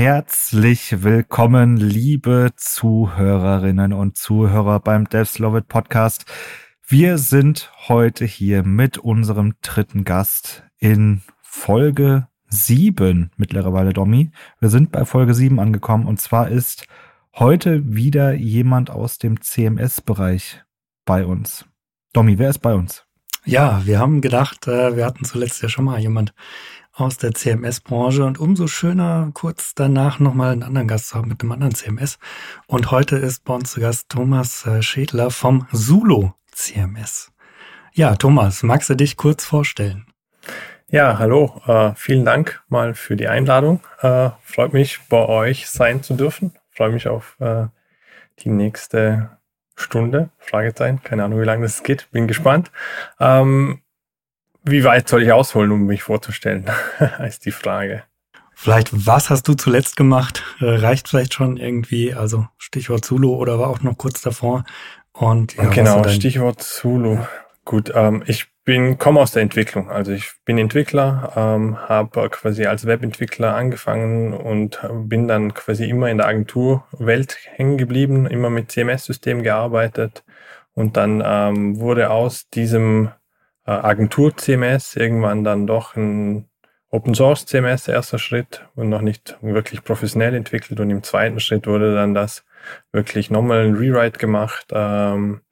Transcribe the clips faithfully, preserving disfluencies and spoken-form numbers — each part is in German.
Herzlich willkommen, liebe Zuhörerinnen und Zuhörer beim Devs Love It Podcast. Wir sind heute hier mit unserem dritten Gast in Folge sieben mittlerweile, Domi. Wir sind bei Folge sieben angekommen und zwar ist heute wieder jemand aus dem C M S-Bereich bei uns. Domi, wer ist bei uns? Ja, wir haben gedacht, wir hatten zuletzt ja schon mal jemand aus der C M S-Branche und umso schöner, kurz danach nochmal einen anderen Gast zu haben mit einem anderen C M S. Und heute ist bei uns zu Gast Thomas Schädler vom Zulo C M S. Ja, Thomas, magst du dich kurz vorstellen? Ja, hallo, äh, vielen Dank mal für die Einladung. Äh, freut mich, bei euch sein zu dürfen. Freue mich auf äh, die nächste Stunde, Fragezeichen, keine Ahnung, wie lange das geht, bin gespannt. Ähm, Wie weit soll ich ausholen, um mich vorzustellen, ist die Frage. Vielleicht, was hast du zuletzt gemacht? Äh, reicht vielleicht schon irgendwie, also Stichwort Zulo oder war auch noch kurz davor. Und ja, genau, Stichwort Zulo. Ja. Gut, ähm, ich bin komme aus der Entwicklung. Also ich bin Entwickler, ähm, habe quasi als Webentwickler angefangen und bin dann quasi immer in der Agenturwelt hängen geblieben, immer mit C M S-Systemen gearbeitet und dann ähm, wurde aus diesem Agentur-C M S, irgendwann dann doch ein Open-Source-C M S, erster Schritt und noch nicht wirklich professionell entwickelt und im zweiten Schritt wurde dann das wirklich nochmal ein Rewrite gemacht ähm,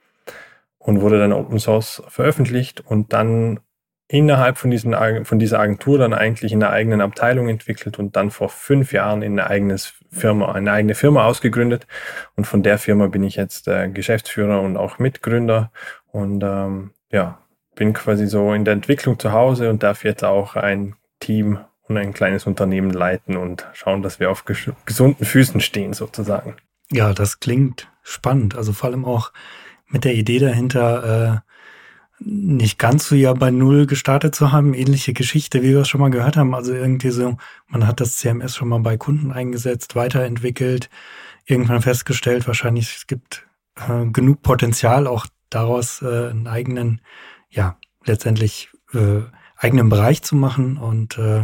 und wurde dann Open-Source veröffentlicht und dann innerhalb von, diesen, von dieser Agentur dann eigentlich in einer eigenen Abteilung entwickelt und dann vor fünf Jahren in eine eigene Firma, eine eigene Firma ausgegründet und von der Firma bin ich jetzt äh, Geschäftsführer und auch Mitgründer und ähm, ja, bin quasi so in der Entwicklung zu Hause und darf jetzt auch ein Team und ein kleines Unternehmen leiten und schauen, dass wir auf ges- gesunden Füßen stehen sozusagen. Ja, das klingt spannend. Also vor allem auch mit der Idee dahinter, äh, nicht ganz so ja bei Null gestartet zu haben. Ähnliche Geschichte, wie wir es schon mal gehört haben. Also irgendwie so, man hat das C M S schon mal bei Kunden eingesetzt, weiterentwickelt, irgendwann festgestellt, wahrscheinlich es gibt äh, genug Potenzial, auch daraus äh, einen eigenen ja, letztendlich äh, eigenen Bereich zu machen und äh,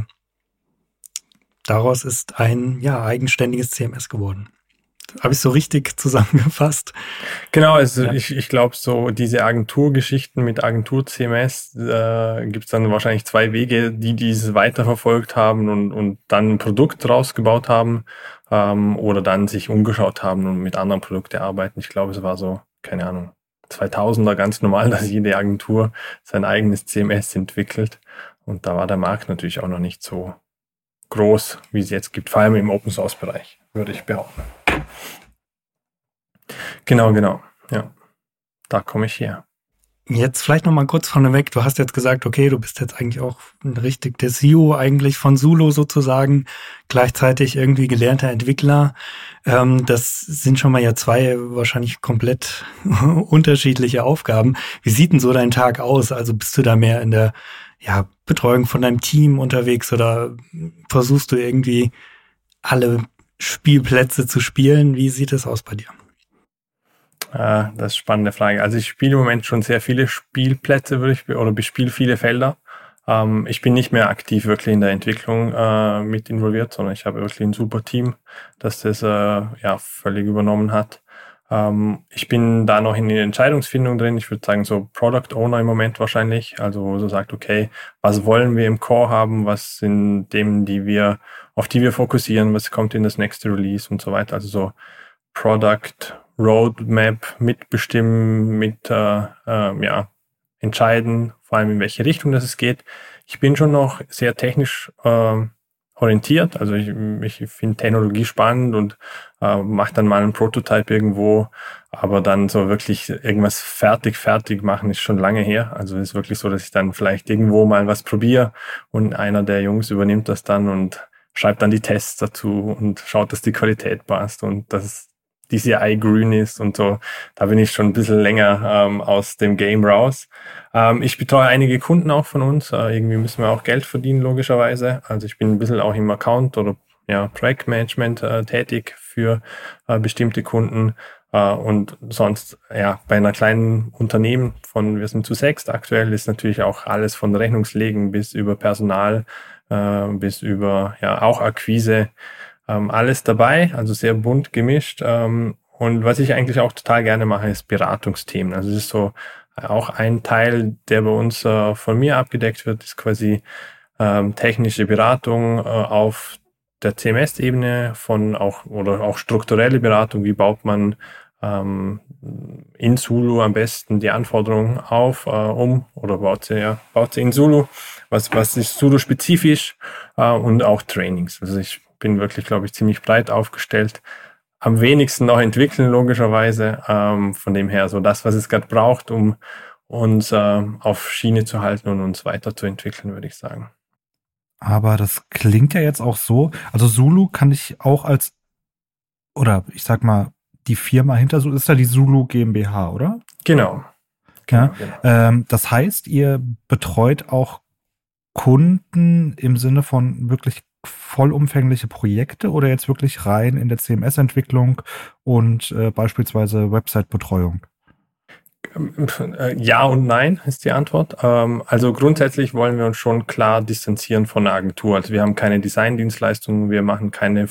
daraus ist ein ja eigenständiges C M S geworden. Habe ich so richtig zusammengefasst? Genau, also ja. ich, ich glaube, so diese Agenturgeschichten mit Agentur-C M S äh, gibt es dann wahrscheinlich zwei Wege, die dieses weiterverfolgt haben und, und dann ein Produkt rausgebaut haben ähm, oder dann sich umgeschaut haben und mit anderen Produkten arbeiten. Ich glaube, es war so, keine Ahnung, zweitausender ganz normal, dass jede Agentur sein eigenes C M S entwickelt. Und da war der Markt natürlich auch noch nicht so groß, wie es jetzt gibt, vor allem im Open-Source-Bereich, würde ich behaupten. Genau, genau, ja. Da komme ich her. Jetzt vielleicht noch mal kurz vorneweg. Du hast jetzt gesagt, okay, du bist jetzt eigentlich auch richtig der C E O eigentlich von Zulo sozusagen, gleichzeitig irgendwie gelernter Entwickler. Ähm, das sind schon mal ja zwei wahrscheinlich komplett unterschiedliche Aufgaben. Wie sieht denn so dein Tag aus? Also bist du da mehr in der ja, Betreuung von deinem Team unterwegs oder versuchst du irgendwie alle Spielplätze zu spielen? Wie sieht es aus bei dir? Ah, das ist eine spannende Frage. Also ich spiele im Moment schon sehr viele Spielplätze, würde ich, oder bespiele viele Felder. Ähm, ich bin nicht mehr aktiv wirklich in der Entwicklung äh, mit involviert, sondern ich habe wirklich ein super Team, das das äh, ja völlig übernommen hat. Ähm, ich bin da noch in der Entscheidungsfindung drin. Ich würde sagen so Product Owner im Moment wahrscheinlich. Also wo so sagt, okay, was wollen wir im Core haben? Was sind Themen, die wir, auf die wir fokussieren? Was kommt in das nächste Release und so weiter? Also so Product Roadmap mitbestimmen, mit äh, äh, ja, entscheiden, vor allem in welche Richtung das es geht. Ich bin schon noch sehr technisch äh, orientiert, also ich, ich finde Technologie spannend und äh, mache dann mal einen Prototype irgendwo, aber dann so wirklich irgendwas fertig, fertig machen ist schon lange her. Also es ist wirklich so, dass ich dann vielleicht irgendwo mal was probiere und einer der Jungs übernimmt das dann und schreibt dann die Tests dazu und schaut, dass die Qualität passt und dass die C I grün ist und so. Da bin ich schon ein bisschen länger ähm, aus dem Game raus. Ähm, ich betreue einige Kunden auch von uns. Äh, irgendwie müssen wir auch Geld verdienen, logischerweise. Also ich bin ein bisschen auch im Account oder ja, Projektmanagement äh, tätig für äh, bestimmte Kunden. Äh, und sonst, ja, bei einer kleinen Unternehmen von, wir sind zu sechst aktuell, ist natürlich auch alles von Rechnungslegen bis über Personal, äh, bis über, ja, auch Akquise. ähm, alles dabei, also sehr bunt gemischt. Ähm, und was ich eigentlich auch total gerne mache, ist Beratungsthemen. Also es ist so auch ein Teil, der bei uns äh, von mir abgedeckt wird, ist quasi ähm, technische Beratung äh, auf der C M S-Ebene von auch oder auch strukturelle Beratung. Wie baut man ähm, in Zulu am besten die Anforderungen auf, äh, um oder baut sie ja baut sie in Zulu? Was was ist Zulu-spezifisch äh, und auch Trainings. Also ich bin wirklich, glaube ich, ziemlich breit aufgestellt. Am wenigsten noch entwickeln, logischerweise. Ähm, von dem her so das, was es gerade braucht, um uns äh, auf Schiene zu halten und uns weiterzuentwickeln, würde ich sagen. Aber das klingt ja jetzt auch so. Also Zulu kann ich auch als, oder ich sag mal, die Firma hinter Zulu ist ja die Zulu GmbH, oder? Genau. genau ja. genau. Ähm, das heißt, ihr betreut auch Kunden im Sinne von wirklich vollumfängliche Projekte oder jetzt wirklich rein in der C M S-Entwicklung und äh, beispielsweise Website-Betreuung? Ja und nein ist die Antwort. Also grundsätzlich wollen wir uns schon klar distanzieren von der Agentur. Also wir haben keine Designdienstleistungen, wir machen keine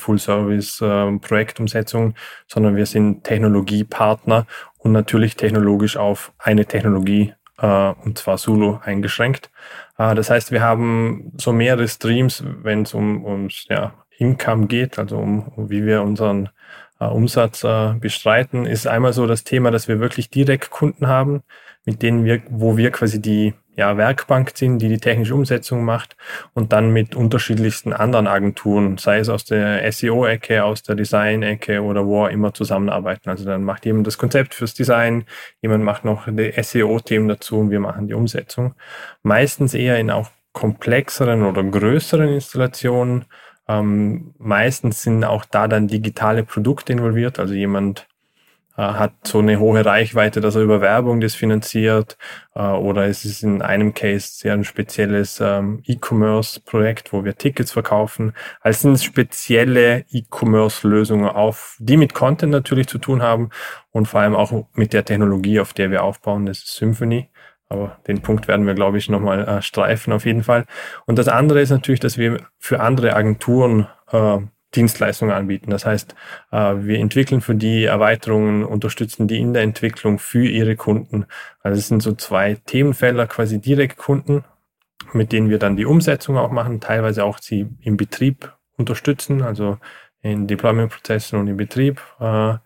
Full-Service-Projektumsetzung, sondern wir sind Technologiepartner und natürlich technologisch auf eine Technologie, und zwar Zulu, eingeschränkt. Das heißt, wir haben so mehrere Streams, wenn es um ums ja, Income geht, also um, um wie wir unseren Uh, Umsatz uh, bestreiten, ist einmal so das Thema, dass wir wirklich direkt Kunden haben, mit denen wir, wo wir quasi die ja, Werkbank sind, die die technische Umsetzung macht und dann mit unterschiedlichsten anderen Agenturen, sei es aus der S E O-Ecke, aus der Design-Ecke oder wo auch immer zusammenarbeiten. Also dann macht jemand das Konzept fürs Design, jemand macht noch die S E O-Themen dazu und wir machen die Umsetzung. Meistens eher in auch komplexeren oder größeren Installationen. Ähm, meistens sind auch da dann digitale Produkte involviert, also jemand äh, hat so eine hohe Reichweite, dass er über Werbung das finanziert äh, oder es ist in einem Case sehr ein spezielles ähm, E-Commerce-Projekt, wo wir Tickets verkaufen. Also sind spezielle E-Commerce-Lösungen auf, die mit Content natürlich zu tun haben und vor allem auch mit der Technologie, auf der wir aufbauen, das ist Symfony. Aber den Punkt werden wir, glaube ich, nochmal äh, streifen auf jeden Fall. Und das andere ist natürlich, dass wir für andere Agenturen äh, Dienstleistungen anbieten. Das heißt, äh, wir entwickeln für die Erweiterungen, unterstützen die in der Entwicklung für ihre Kunden. Also es sind so zwei Themenfelder, quasi Direktkunden, mit denen wir dann die Umsetzung auch machen, teilweise auch sie im Betrieb unterstützen, also in Deployment-Prozessen und im Betrieb. Äh,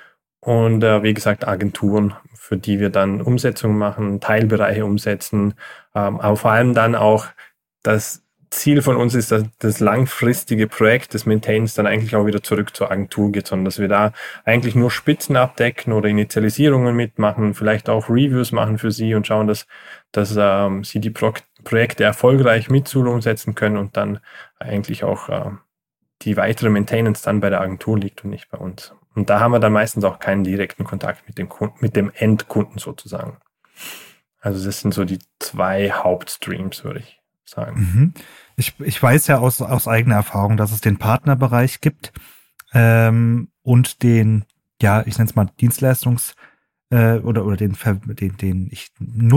Und äh, wie gesagt, Agenturen, für die wir dann Umsetzungen machen, Teilbereiche umsetzen, ähm, aber vor allem dann auch das Ziel von uns ist, dass das langfristige Projekt des Maintains dann eigentlich auch wieder zurück zur Agentur geht, sondern dass wir da eigentlich nur Spitzen abdecken oder Initialisierungen mitmachen, vielleicht auch Reviews machen für sie und schauen, dass, dass ähm, sie die Pro- Projekte erfolgreich mit Zulu umsetzen können und dann eigentlich auch äh, die weitere Maintenance dann bei der Agentur liegt und nicht bei uns. Und da haben wir dann meistens auch keinen direkten Kontakt mit dem Kunden, mit dem Endkunden sozusagen. Also das sind so die zwei Hauptstreams, würde ich sagen. Mhm. Ich, ich weiß ja aus, aus eigener Erfahrung, dass es den Partnerbereich gibt ähm, und den, ja, ich nenne es mal Dienstleistungs- äh, oder, oder den, den, den ich,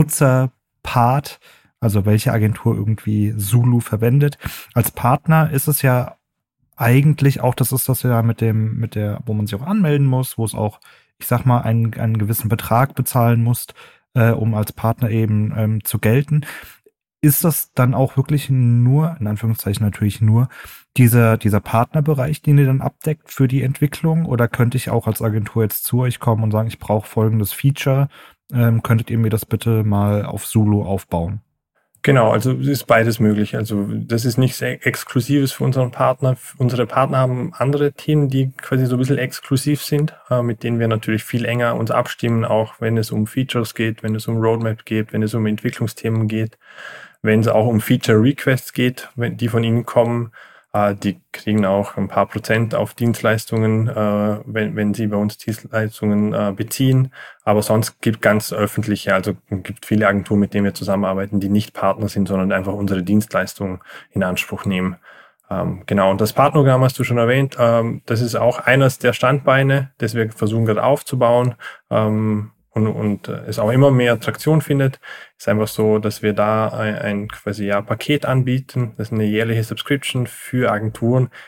Nutzerpart, also welche Agentur irgendwie Zulu verwendet. Als Partner ist es ja eigentlich auch, das ist das ja mit dem, mit der, wo man sich auch anmelden muss, wo es auch, ich sag mal, einen, einen gewissen Betrag bezahlen muss, äh, um als Partner eben ähm, zu gelten. Ist das dann auch wirklich nur, in Anführungszeichen natürlich nur, dieser, dieser Partnerbereich, den ihr dann abdeckt für die Entwicklung? Oder könnte ich auch als Agentur jetzt zu euch kommen und sagen, ich brauche folgendes Feature, ähm, könntet ihr mir das bitte mal auf Zulu aufbauen? Genau, also es ist beides möglich. Also das ist nichts Exklusives für unseren Partner. Unsere Partner haben andere Themen, die quasi so ein bisschen exklusiv sind, äh, mit denen wir natürlich viel enger uns abstimmen, auch wenn es um Features geht, wenn es um Roadmap geht, wenn es um Entwicklungsthemen geht, wenn es auch um Feature Requests geht, wenn die von ihnen kommen. Äh, die kriegen auch ein paar Prozent auf Dienstleistungen, äh, wenn, wenn sie bei uns Dienstleistungen äh, beziehen. Aber sonst gibt ganz öffentliche, also gibt viele Agenturen, mit denen wir zusammenarbeiten, die nicht Partner sind, sondern einfach unsere Dienstleistungen in Anspruch nehmen. Ähm, genau, und das Partnerprogramm hast du schon erwähnt. Ähm, das ist auch eines der Standbeine, das wir versuchen gerade aufzubauen. Ähm, und, und es auch immer mehr Traktion findet, ist einfach so, dass wir da ein, ein quasi ja Paket anbieten. Das ist eine jährliche Subscription für Agenturen,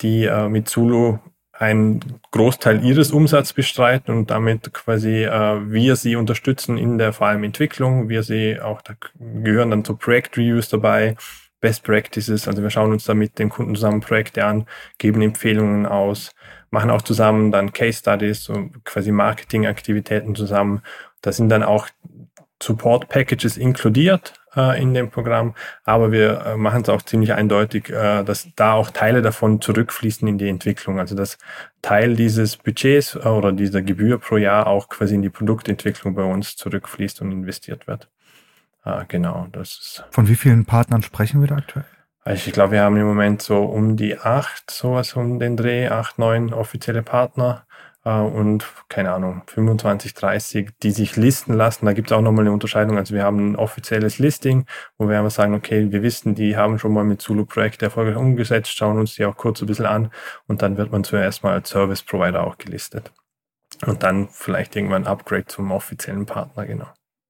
die äh, mit Zulu einen Großteil ihres Umsatzes bestreiten und damit quasi äh, wir sie unterstützen in der vor allem Entwicklung. Wir sie auch, da gehören dann zu Projektreviews dabei, Best Practices, also wir schauen uns da mit den Kunden zusammen Projekte an, geben Empfehlungen aus, machen auch zusammen dann Case Studies, so quasi Marketingaktivitäten zusammen. Da sind dann auch Support Packages inkludiert äh, in dem Programm, aber wir äh, machen es auch ziemlich eindeutig, äh, dass da auch Teile davon zurückfließen in die Entwicklung. Also dass Teil dieses Budgets äh, oder dieser Gebühr pro Jahr auch quasi in die Produktentwicklung bei uns zurückfließt und investiert wird. Äh, genau, das ist. Von wie vielen Partnern sprechen wir da aktuell? Also ich glaube, wir haben im Moment so um die acht, sowas um den Dreh, acht, neun offizielle Partner. Und keine Ahnung, fünfundzwanzig, dreißig, die sich listen lassen. Da gibt es auch nochmal eine Unterscheidung. Also wir haben ein offizielles Listing, wo wir einfach sagen, okay, wir wissen, die haben schon mal mit Zulu-Projekte erfolgreich umgesetzt, schauen uns die auch kurz ein bisschen an und dann wird man zuerst mal als Service-Provider auch gelistet. Und dann vielleicht irgendwann ein Upgrade zum offiziellen Partner, genau.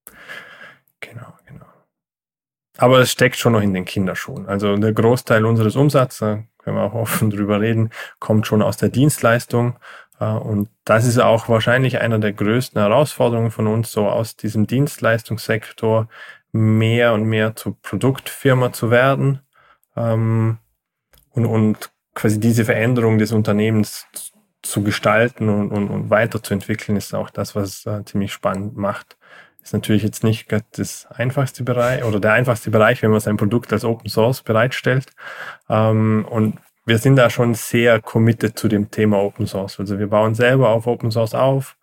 Genau, genau. Aber es steckt schon noch in den Kinderschuhen. Also der Großteil unseres Umsatzes, da können wir auch offen drüber reden, kommt schon aus der Dienstleistung. Und das ist auch wahrscheinlich einer der größten Herausforderungen von uns, so aus diesem Dienstleistungssektor mehr und mehr zur Produktfirma zu werden ähm, und, und quasi diese Veränderung des Unternehmens zu gestalten und, und, und weiterzuentwickeln, ist auch das, was es äh, ziemlich spannend macht. Ist natürlich jetzt nicht das einfachste Bereich oder der einfachste Bereich, wenn man sein Produkt als Open Source bereitstellt. Ähm, und wir sind da schon sehr committed zu dem Thema Open Source. Also wir bauen selber auf Open Source auf,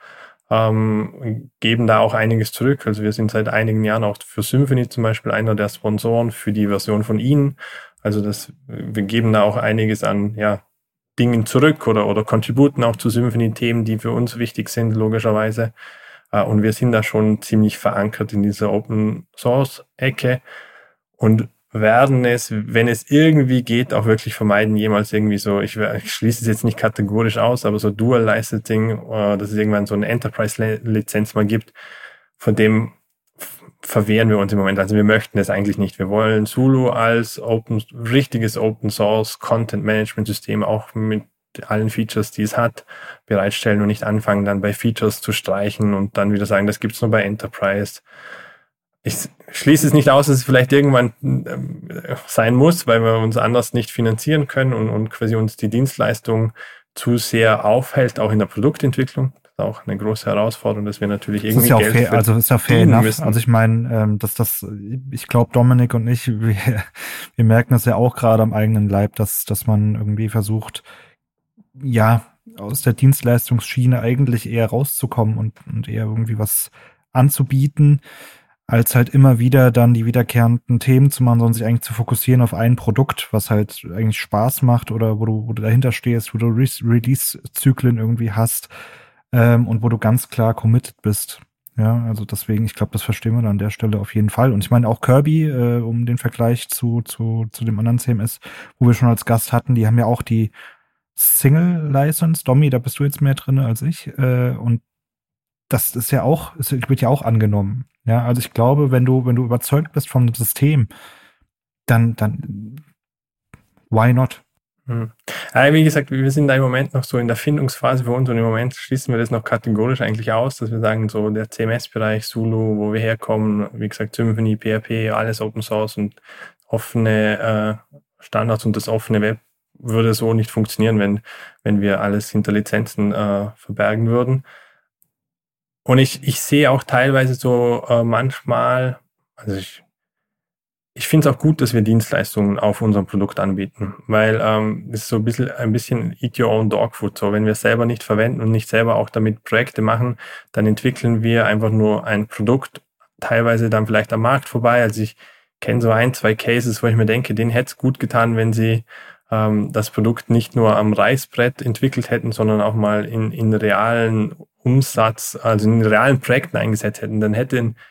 ähm, geben da auch einiges zurück. Also wir sind seit einigen Jahren auch für Symfony zum Beispiel einer der Sponsoren für die Version von Ihnen. Also das, wir geben da auch einiges an ja, Dingen zurück oder, oder contributen auch zu Symfony-Themen, die für uns wichtig sind, logischerweise. Äh, und wir sind da schon ziemlich verankert in dieser Open Source-Ecke und werden es, wenn es irgendwie geht, auch wirklich vermeiden, jemals irgendwie so, ich, ich schließe es jetzt nicht kategorisch aus, aber so Dual Licensing, äh, dass es irgendwann so eine Enterprise-Lizenz mal gibt, von dem verwehren wir uns im Moment. Also wir möchten es eigentlich nicht. Wir wollen Zulu als Open, richtiges Open Source Content Management System auch mit allen Features, die es hat, bereitstellen und nicht anfangen, dann bei Features zu streichen und dann wieder sagen, das gibt's nur bei Enterprise. Ich schließe es nicht aus, dass es vielleicht irgendwann äh, sein muss, weil wir uns anders nicht finanzieren können und, und quasi uns die Dienstleistung zu sehr aufhält, auch in der Produktentwicklung. Das ist auch eine große Herausforderung, dass wir natürlich irgendwie das ist ja Geld fair, also ist ja fair enough. müssen. Also ich meine, ähm, dass das, ich glaube, Dominik und ich, wir, wir merken das ja auch gerade am eigenen Leib, dass dass man irgendwie versucht, ja, aus der Dienstleistungsschiene eigentlich eher rauszukommen und, und eher irgendwie was anzubieten, als halt immer wieder dann die wiederkehrenden Themen zu machen, sondern sich eigentlich zu fokussieren auf ein Produkt, was halt eigentlich Spaß macht oder wo du, wo du dahinter stehst, wo du Re- Release-Zyklen irgendwie hast ähm, und wo du ganz klar committed bist. Ja, also deswegen, ich glaube, das verstehen wir dann an der Stelle auf jeden Fall. Und ich meine auch Kirby, äh, um den Vergleich zu, zu, zu dem anderen C M S, wo wir schon als Gast hatten, die haben ja auch die Single-License. Domi, da bist du jetzt mehr drin als ich. Äh, und das ist ja auch, es wird ja auch angenommen. Ja, also ich glaube, wenn du, wenn du überzeugt bist vom System, dann, dann, why not? Hm. Ja, wie gesagt, wir sind da im Moment noch so in der Findungsphase für uns und im Moment schließen wir das noch kategorisch eigentlich aus, dass wir sagen, so der C M S-Bereich, Zulu, wo wir herkommen, wie gesagt, Symfony, P H P, alles Open Source und offene äh, Standards und das offene Web würde so nicht funktionieren, wenn, wenn wir alles hinter Lizenzen äh, verbergen würden. Und ich, ich sehe auch teilweise so äh, manchmal, also ich, ich finde es auch gut, dass wir Dienstleistungen auf unserem Produkt anbieten, weil ähm, es ist so ein bisschen, ein bisschen eat your own dog food. So, wenn wir es selber nicht verwenden und nicht selber auch damit Projekte machen, dann entwickeln wir einfach nur ein Produkt, teilweise dann vielleicht am Markt vorbei. Also ich kenne so ein, zwei Cases, wo ich mir denke, denen hätte es gut getan, wenn sie ähm, das Produkt nicht nur am Reißbrett entwickelt hätten, sondern auch mal in, in realen Umsatz, also in realen Projekten eingesetzt hätten. Dann hätten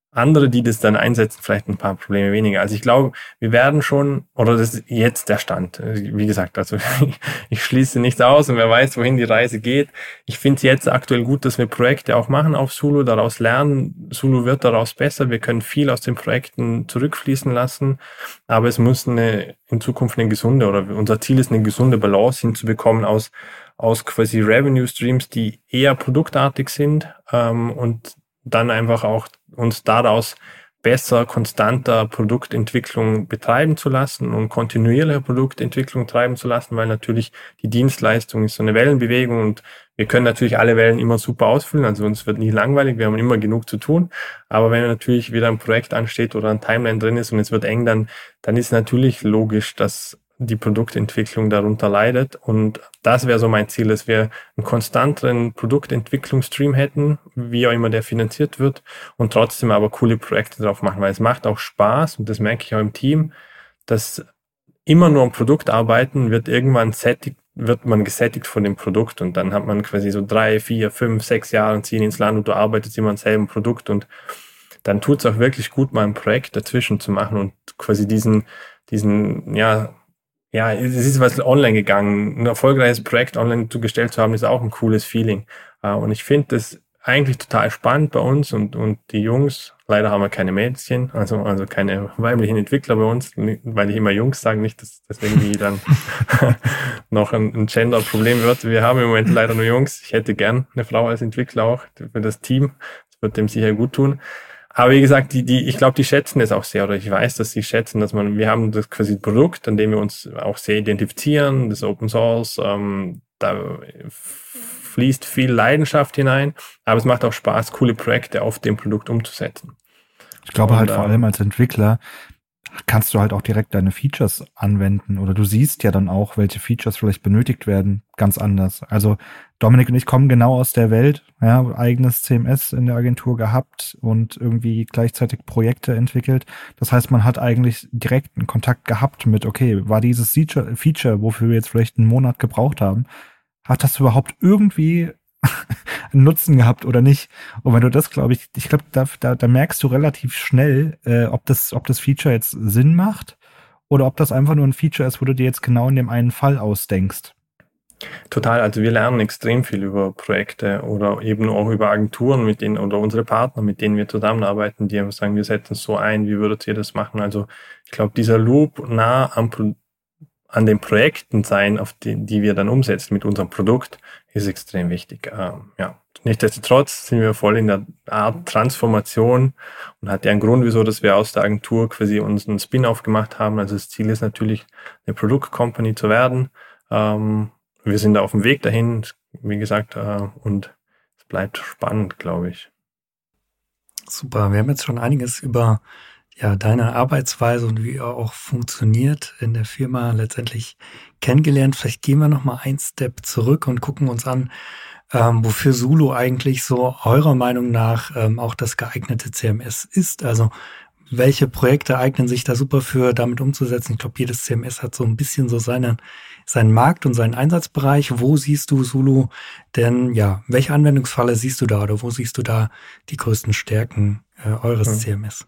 andere, die das dann einsetzen, vielleicht ein paar Probleme weniger. Also ich glaube, wir werden schon, oder das ist jetzt der Stand. Wie gesagt, also ich schließe nichts aus und wer weiß, wohin die Reise geht. Ich finde es jetzt aktuell gut, dass wir Projekte auch machen auf Zulu, daraus lernen. Zulu wird daraus besser. Wir können viel aus den Projekten zurückfließen lassen, aber es muss eine, in Zukunft eine gesunde, oder unser Ziel ist, eine gesunde Balance hinzubekommen aus, aus quasi Revenue Streams, die eher produktartig sind, ähm, und dann einfach auch uns daraus besser, konstanter Produktentwicklung betreiben zu lassen und kontinuierliche Produktentwicklung treiben zu lassen, weil natürlich die Dienstleistung ist so eine Wellenbewegung und wir können natürlich alle Wellen immer super ausfüllen, also uns wird nie langweilig, wir haben immer genug zu tun, aber wenn natürlich wieder ein Projekt ansteht oder ein Timeline drin ist und es wird eng, dann, dann ist natürlich logisch, dass die Produktentwicklung darunter leidet. Und das wäre so mein Ziel, dass wir einen konstanteren Produktentwicklungsstream hätten, wie auch immer der finanziert wird, und trotzdem aber coole Projekte drauf machen, weil es macht auch Spaß, und das merke ich auch im Team, dass immer nur am Produkt arbeiten, wird irgendwann sättigt, wird man gesättigt von dem Produkt, und dann hat man quasi so drei, vier, fünf, sechs Jahre und ziehen ins Land und du arbeitest immer am selben Produkt, und dann tut es auch wirklich gut, mal ein Projekt dazwischen zu machen und quasi diesen, diesen, ja, Ja, es ist was online gegangen. Ein erfolgreiches Projekt online zugestellt zu haben, ist auch ein cooles Feeling. Und ich finde das eigentlich total spannend bei uns und, und die Jungs, leider haben wir keine Mädchen, also, also keine weiblichen Entwickler bei uns, weil ich immer Jungs sage, nicht, dass das irgendwie dann noch ein, ein Gender-Problem wird. Wir haben im Moment leider nur Jungs. Ich hätte gern eine Frau als Entwickler auch für das Team. Das wird dem sicher gut tun. Aber wie gesagt, die, die, ich glaube, die schätzen es auch sehr, oder ich weiß, dass sie schätzen, dass man, wir haben das quasi Produkt, an dem wir uns auch sehr identifizieren, das Open Source, ähm, da fließt viel Leidenschaft hinein, aber es macht auch Spaß, coole Projekte auf dem Produkt umzusetzen. Ich glaube Und, halt vor allem als Entwickler kannst du halt auch direkt deine Features anwenden, oder du siehst ja dann auch, welche Features vielleicht benötigt werden, ganz anders. Also Dominik und ich kommen genau aus der Welt, ja, eigenes C M S in der Agentur gehabt und irgendwie gleichzeitig Projekte entwickelt. Das heißt, man hat eigentlich direkt einen Kontakt gehabt mit, okay, war dieses Feature, Feature, wofür wir jetzt vielleicht einen Monat gebraucht haben, hat das überhaupt irgendwie einen Nutzen gehabt oder nicht? Und wenn du das, glaube ich, ich glaube, da, da, da merkst du relativ schnell, äh, ob das, ob das Feature jetzt Sinn macht oder ob das einfach nur ein Feature ist, wo du dir jetzt genau in dem einen Fall ausdenkst. Total, also wir lernen extrem viel über Projekte oder eben auch über Agenturen, mit denen oder unsere Partner, mit denen wir zusammenarbeiten, die einfach sagen, wir setzen es so ein, wie würdet ihr das machen? Also ich glaube, dieser Loop nah am Pro- an den Projekten sein, auf die, die wir dann umsetzen mit unserem Produkt, ist extrem wichtig. Ähm, ja. Nichtsdestotrotz sind wir voll in der Art Transformation und hat ja einen Grund, wieso, dass wir aus der Agentur quasi unseren Spin-off gemacht haben. Also das Ziel ist natürlich, eine Product Company zu werden. Ähm, wir sind da auf dem Weg dahin, wie gesagt, äh, und es bleibt spannend, glaube ich. Super, wir haben jetzt schon einiges über ja, deine Arbeitsweise und wie er auch funktioniert in der Firma letztendlich kennengelernt. Vielleicht gehen wir noch mal einen Step zurück und gucken uns an, ähm, wofür Zulu eigentlich so eurer Meinung nach ähm, auch das geeignete C M S ist. Also welche Projekte eignen sich da super für, damit umzusetzen? Ich glaube, jedes C M S hat so ein bisschen so seine, seinen Markt und seinen Einsatzbereich. Wo siehst du Zulu denn, ja, welche Anwendungsfalle siehst du da oder wo siehst du da die größten Stärken äh, eures hm. C M S?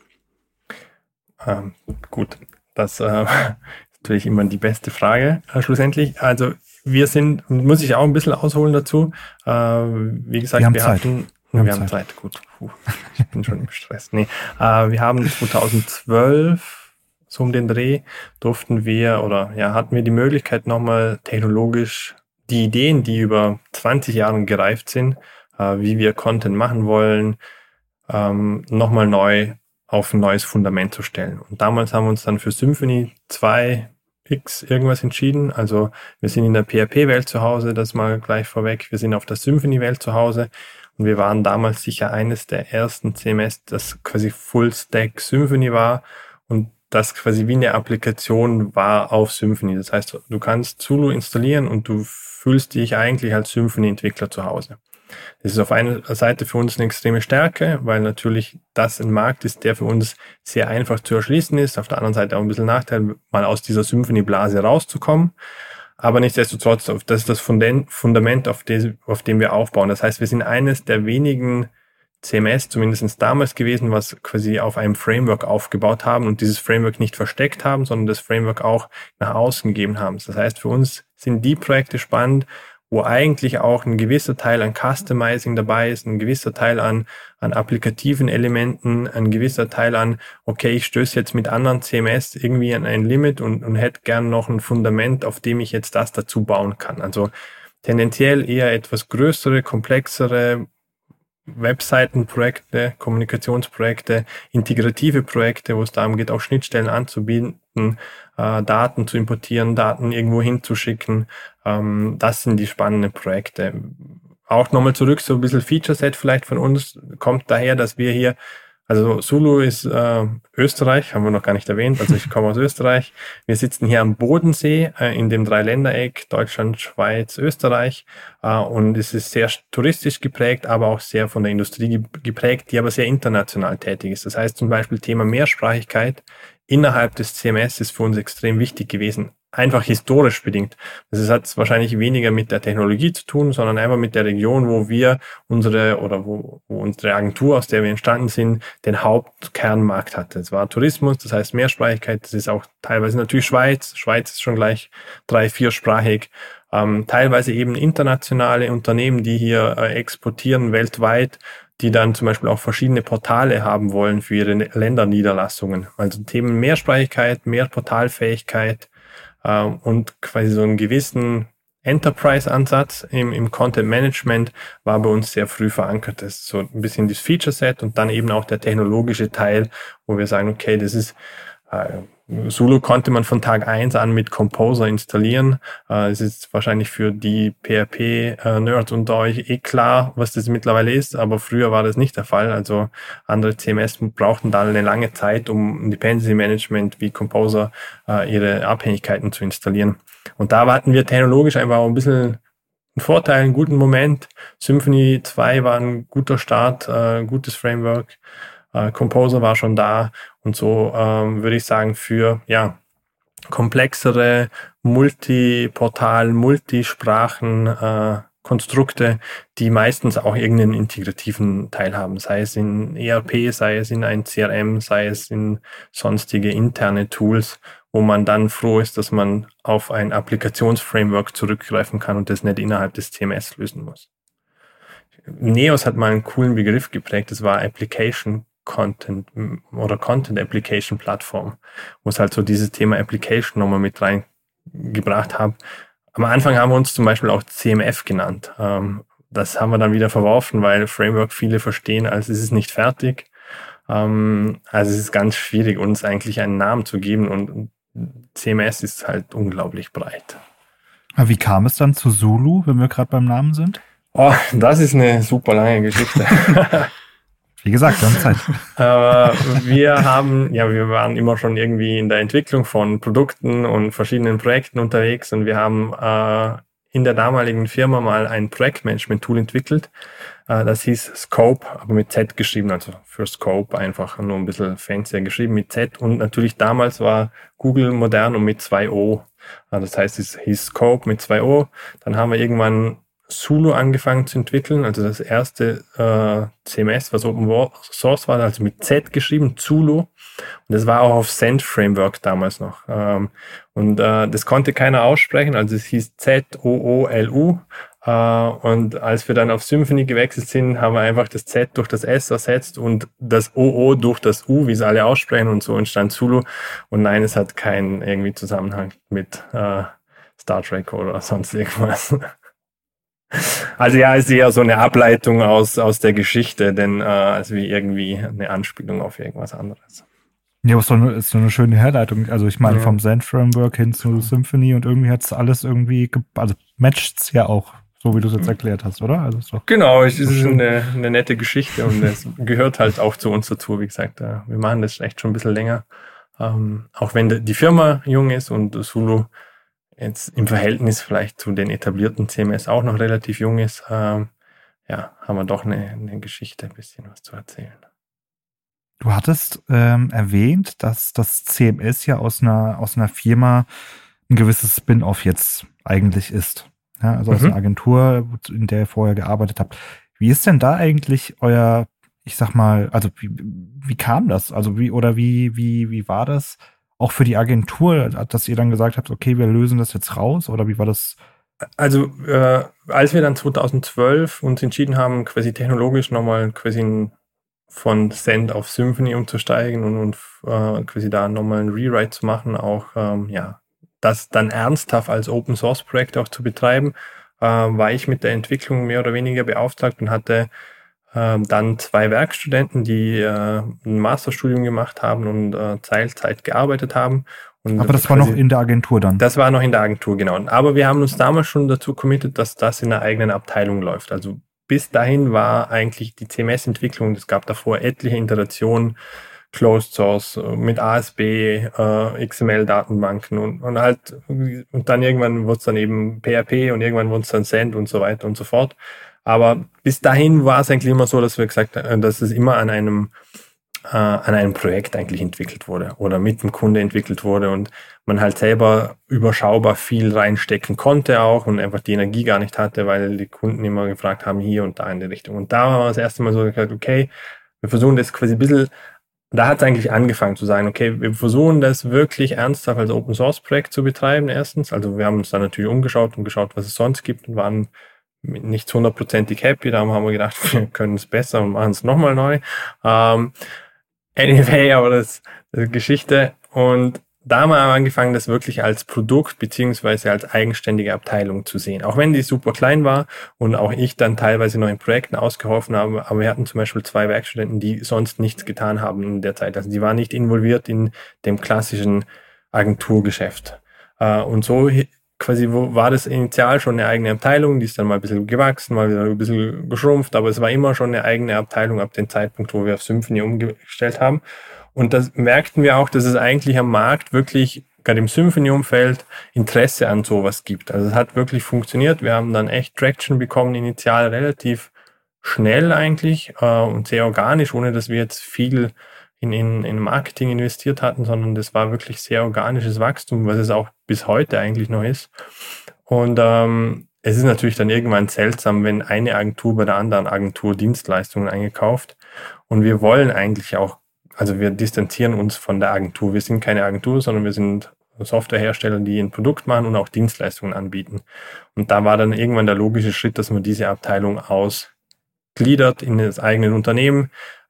Ähm, gut, das äh, ist natürlich immer die beste Frage äh, schlussendlich. Also wir sind, muss ich auch ein bisschen ausholen dazu. Äh, wie gesagt, wir, haben wir Zeit. hatten, wir haben wir haben Zeit. Zeit. Gut, Puh, ich bin schon im Stress. Nee, äh, wir haben zweitausendzwölf so um den Dreh durften wir oder ja hatten wir die Möglichkeit nochmal technologisch die Ideen, die über zwanzig Jahre gereift sind, äh, wie wir Content machen wollen, ähm, nochmal neu auf ein neues Fundament zu stellen. Und damals haben wir uns dann für Symfony zwei X irgendwas entschieden. Also wir sind in der P H P-Welt zu Hause, das mal gleich vorweg. Wir sind auf der Symfony-Welt zu Hause und wir waren damals sicher eines der ersten C M S, das quasi Full-Stack Symfony war und das quasi wie eine Applikation war auf Symfony. Das heißt, du kannst Zulu installieren und du fühlst dich eigentlich als Symfony-Entwickler zu Hause. Das ist auf einer Seite für uns eine extreme Stärke, weil natürlich das ein Markt ist, der für uns sehr einfach zu erschließen ist. Auf der anderen Seite auch ein bisschen Nachteil, mal aus dieser Symfony-Blase rauszukommen. Aber nichtsdestotrotz, das ist das Fundament, auf dem wir aufbauen. Das heißt, wir sind eines der wenigen C M S, zumindest damals gewesen, was quasi auf einem Framework aufgebaut haben und dieses Framework nicht versteckt haben, sondern das Framework auch nach außen gegeben haben. Das heißt, für uns sind die Projekte spannend, wo eigentlich auch ein gewisser Teil an Customizing dabei ist, ein gewisser Teil an, an applikativen Elementen, ein gewisser Teil an, okay, ich stöße jetzt mit anderen C M S irgendwie an ein Limit und, und hätte gern noch ein Fundament, auf dem ich jetzt das dazu bauen kann. Also tendenziell eher etwas größere, komplexere Webseitenprojekte, Kommunikationsprojekte, integrative Projekte, wo es darum geht, auch Schnittstellen anzubieten, äh, Daten zu importieren, Daten irgendwo hinzuschicken. Ähm, das sind die spannenden Projekte. Auch nochmal zurück, so ein bisschen Feature-Set vielleicht von uns, kommt daher, dass wir hier, also Zulu ist äh, Österreich, haben wir noch gar nicht erwähnt, also ich komme aus Österreich. Wir sitzen hier am Bodensee äh, in dem Dreiländereck, Deutschland, Schweiz, Österreich äh, und es ist sehr touristisch geprägt, aber auch sehr von der Industrie geprägt, die aber sehr international tätig ist. Das heißt zum Beispiel Thema Mehrsprachigkeit innerhalb des C M S ist für uns extrem wichtig gewesen. Einfach historisch bedingt. Das hat wahrscheinlich weniger mit der Technologie zu tun, sondern einfach mit der Region, wo wir unsere oder wo, wo unsere Agentur, aus der wir entstanden sind, den Hauptkernmarkt hatte. Es war Tourismus, das heißt Mehrsprachigkeit. Das ist auch teilweise natürlich Schweiz. Schweiz ist schon gleich drei-, viersprachig. Ähm, teilweise eben internationale Unternehmen, die hier äh, exportieren weltweit, die dann zum Beispiel auch verschiedene Portale haben wollen für ihre Länderniederlassungen. Also Themen Mehrsprachigkeit, mehr Portalfähigkeit, und quasi so einen gewissen Enterprise-Ansatz im, im Content-Management war bei uns sehr früh verankert. Das ist so ein bisschen das Feature-Set und dann eben auch der technologische Teil, wo wir sagen, okay, das ist äh, Zulu konnte man von Tag eins an mit Composer installieren. Äh, es ist wahrscheinlich für die P H P-Nerds unter euch eh klar, was das mittlerweile ist, aber früher war das nicht der Fall. Also andere C M S brauchten da eine lange Zeit, um Dependency Management wie Composer äh, ihre Abhängigkeiten zu installieren. Und da hatten wir technologisch einfach auch ein bisschen einen Vorteil, einen guten Moment. Symfony zwei war ein guter Start, äh, gutes Framework. Uh, Composer war schon da und so ähm, würde ich sagen für ja komplexere Multiportal, Multisprachen äh, Konstrukte, die meistens auch irgendeinen integrativen Teil haben, sei es in E R P, sei es in ein C R M, sei es in sonstige interne Tools, wo man dann froh ist, dass man auf ein Applikationsframework zurückgreifen kann und das nicht innerhalb des C M S lösen muss. Neos hat mal einen coolen Begriff geprägt, das war Application Content oder Content Application Plattform, wo es halt so dieses Thema Application nochmal mit reingebracht habe. Am Anfang haben wir uns zum Beispiel auch C M F genannt. Das haben wir dann wieder verworfen, weil Framework viele verstehen, als es ist nicht fertig. Also es ist ganz schwierig, uns eigentlich einen Namen zu geben und C M S ist halt unglaublich breit. Aber wie kam es dann zu Zulu, wenn wir gerade beim Namen sind? Oh, das ist eine super lange Geschichte. Wie gesagt, wir haben Zeit. Aber wir haben, ja, wir waren immer schon irgendwie in der Entwicklung von Produkten und verschiedenen Projekten unterwegs und wir haben äh, in der damaligen Firma mal ein Projektmanagement-Tool entwickelt. Äh, das hieß Scope, aber mit Z geschrieben, also für Scope einfach nur ein bisschen fancier geschrieben mit Z. Und natürlich damals war Google modern und mit zwei O. Äh, das heißt, es hieß Scope mit zwei O. Dann haben wir irgendwann Zulu angefangen zu entwickeln, also das erste äh, C M S, was Open Source war, also mit Z geschrieben, Zulu. Und das war auch auf Zend Framework damals noch. Ähm, und äh, das konnte keiner aussprechen, also es hieß Z O O L U. Äh, und als wir dann auf Symfony gewechselt sind, haben wir einfach das Z durch das S ersetzt und das O O durch das U, wie es alle aussprechen, und so entstand Zulu. Und nein, es hat keinen irgendwie Zusammenhang mit äh, Star Trek oder sonst irgendwas. Also ja, ist eher so eine Ableitung aus, aus der Geschichte, denn äh, also wie irgendwie eine Anspielung auf irgendwas anderes. Ja, aber es ist so eine, ist so eine schöne Herleitung. Also ich meine, ja. Vom Zend-Framework hin zu Symfony und irgendwie hat es alles irgendwie, ge- also matcht es ja auch, so wie du es jetzt erklärt hast, oder? Also ist doch genau, es ist eine, eine nette Geschichte und es gehört halt auch zu uns dazu, wie gesagt. Äh, wir machen das echt schon ein bisschen länger. Ähm, auch wenn die Firma jung ist und Zulu jetzt im Verhältnis vielleicht zu den etablierten C M S auch noch relativ jung ist, ähm, ja, haben wir doch eine, eine Geschichte, ein bisschen was zu erzählen. Du hattest ähm, erwähnt, dass das C M S ja aus einer, aus einer Firma ein gewisses Spin-off jetzt eigentlich ist. Ja, also aus mhm. einer Agentur, in der ihr vorher gearbeitet habt. Wie ist denn da eigentlich euer ich sag mal, also wie, wie kam das? Also wie, oder wie, wie, wie war das auch für die Agentur, dass ihr dann gesagt habt, okay, wir lösen das jetzt raus? Oder wie war das? Also, äh, als wir dann zweitausendzwölf uns entschieden haben, quasi technologisch nochmal quasi von Send auf Symfony umzusteigen und, und äh, quasi da nochmal ein Rewrite zu machen, auch, ähm, ja, das dann ernsthaft als Open Source Projekt auch zu betreiben, äh, war ich mit der Entwicklung mehr oder weniger beauftragt und hatte äh, dann zwei Werkstudenten, die äh, ein Masterstudium gemacht haben und äh, Teilzeit gearbeitet haben. Und Aber das war noch in der Agentur dann? Das war noch in der Agentur, genau. Aber wir haben uns damals schon dazu committed, dass das in einer eigenen Abteilung läuft. Also bis dahin war eigentlich die C M S-Entwicklung, es gab davor etliche Iterationen, Closed Source mit A S B, äh, X M L-Datenbanken und, und halt, und dann irgendwann wurde es dann eben P H P und irgendwann wurde es dann Send und so weiter und so fort. Aber bis dahin war es eigentlich immer so, dass wir gesagt haben, dass es immer an einem äh, an einem Projekt eigentlich entwickelt wurde oder mit dem Kunde entwickelt wurde und man halt selber überschaubar viel reinstecken konnte auch und einfach die Energie gar nicht hatte, weil die Kunden immer gefragt haben, hier und da in die Richtung. Und da war das erste Mal so gesagt, okay, wir versuchen das quasi ein bisschen, da hat es eigentlich angefangen zu sagen, okay, wir versuchen das wirklich ernsthaft als Open Source Projekt zu betreiben erstens. Also wir haben uns dann natürlich umgeschaut und geschaut, was es sonst gibt und waren nicht hundertprozentig happy. Da haben wir gedacht, wir können es besser und machen es nochmal neu. Ähm, Anyway, aber das, das ist Geschichte. Und da haben wir angefangen, das wirklich als Produkt beziehungsweise als eigenständige Abteilung zu sehen. Auch wenn die super klein war und auch ich dann teilweise noch in Projekten ausgeholfen habe, aber wir hatten zum Beispiel zwei Werkstudenten, die sonst nichts getan haben in der Zeit. Also die waren nicht involviert in dem klassischen Agenturgeschäft. Und so quasi war das initial schon eine eigene Abteilung, die ist dann mal ein bisschen gewachsen, mal wieder ein bisschen geschrumpft, aber es war immer schon eine eigene Abteilung ab dem Zeitpunkt, wo wir auf Symfony umgestellt haben. Und das merkten wir auch, dass es eigentlich am Markt wirklich, gerade im Symfony-Umfeld, Interesse an sowas gibt. Also es hat wirklich funktioniert. Wir haben dann echt Traction bekommen, initial relativ schnell eigentlich äh, und sehr organisch, ohne dass wir jetzt viel in, in, in Marketing investiert hatten, sondern das war wirklich sehr organisches Wachstum, was es auch bis heute eigentlich noch ist. Und ähm, es ist natürlich dann irgendwann seltsam, wenn eine Agentur bei der anderen Agentur Dienstleistungen eingekauft. Und wir wollen eigentlich auch, also wir distanzieren uns von der Agentur. Wir sind keine Agentur, sondern wir sind Softwarehersteller, die ein Produkt machen und auch Dienstleistungen anbieten. Und da war dann irgendwann der logische Schritt, dass man diese Abteilung ausgliedert in das eigene Unternehmen.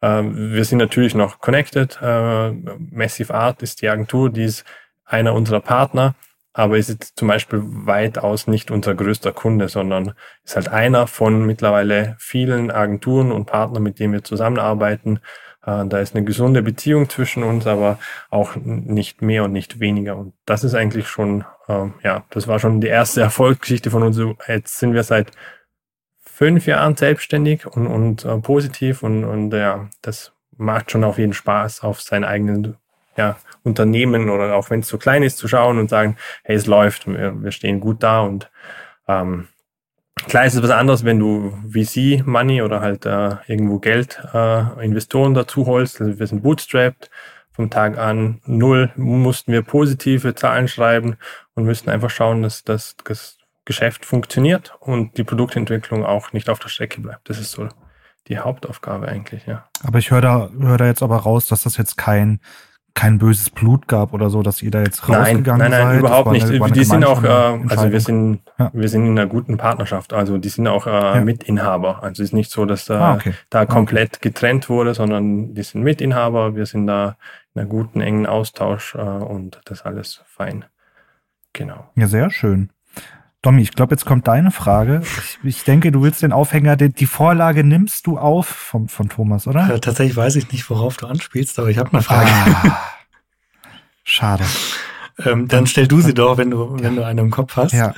Wir sind natürlich noch connected. Massive Art ist die Agentur, die ist einer unserer Partner, aber ist jetzt zum Beispiel weitaus nicht unser größter Kunde, sondern ist halt einer von mittlerweile vielen Agenturen und Partnern, mit denen wir zusammenarbeiten. Da ist eine gesunde Beziehung zwischen uns, aber auch nicht mehr und nicht weniger. Und das ist eigentlich schon, ja, das war schon die erste Erfolgsgeschichte von uns. Jetzt sind wir seit fünf Jahren selbstständig und, und äh, positiv und, und ja, das macht schon auf jeden Spaß, auf sein eigenes ja, Unternehmen oder auch wenn es so klein ist, zu schauen und sagen, hey, es läuft, wir, wir stehen gut da und ähm, klar ist es was anderes, wenn du V C-Money oder halt äh, irgendwo Geld, äh, Investoren dazu holst. Also wir sind bootstrapped. Vom Tag an null mussten wir positive Zahlen schreiben und müssten einfach schauen, dass das Geschäft funktioniert und die Produktentwicklung auch nicht auf der Strecke bleibt. Das ist so die Hauptaufgabe eigentlich, ja. Aber ich höre da, höre da jetzt aber raus, dass das jetzt kein, kein böses Blut gab oder so, dass ihr da jetzt rausgegangen seid. Nein, nein, nein, überhaupt nicht. Eine, die sind auch, äh, also wir sind, ja. wir sind in einer guten Partnerschaft. Also die sind auch äh, ja. Mitinhaber. Also es ist nicht so, dass äh, ah, okay. da komplett okay. getrennt wurde, sondern die sind Mitinhaber. Wir sind da in einem guten, engen Austausch äh, und das ist alles fein. Genau. Ja, sehr schön. Domi, ich glaube, jetzt kommt deine Frage. Ich, ich denke, du willst den Aufhänger, die, die Vorlage nimmst du auf vom, von Thomas, oder? Ja, tatsächlich weiß ich nicht, worauf du anspielst, aber ich habe eine Frage. Ah, schade. ähm, dann stell du sie doch, wenn du, wenn du eine im Kopf hast. Ja.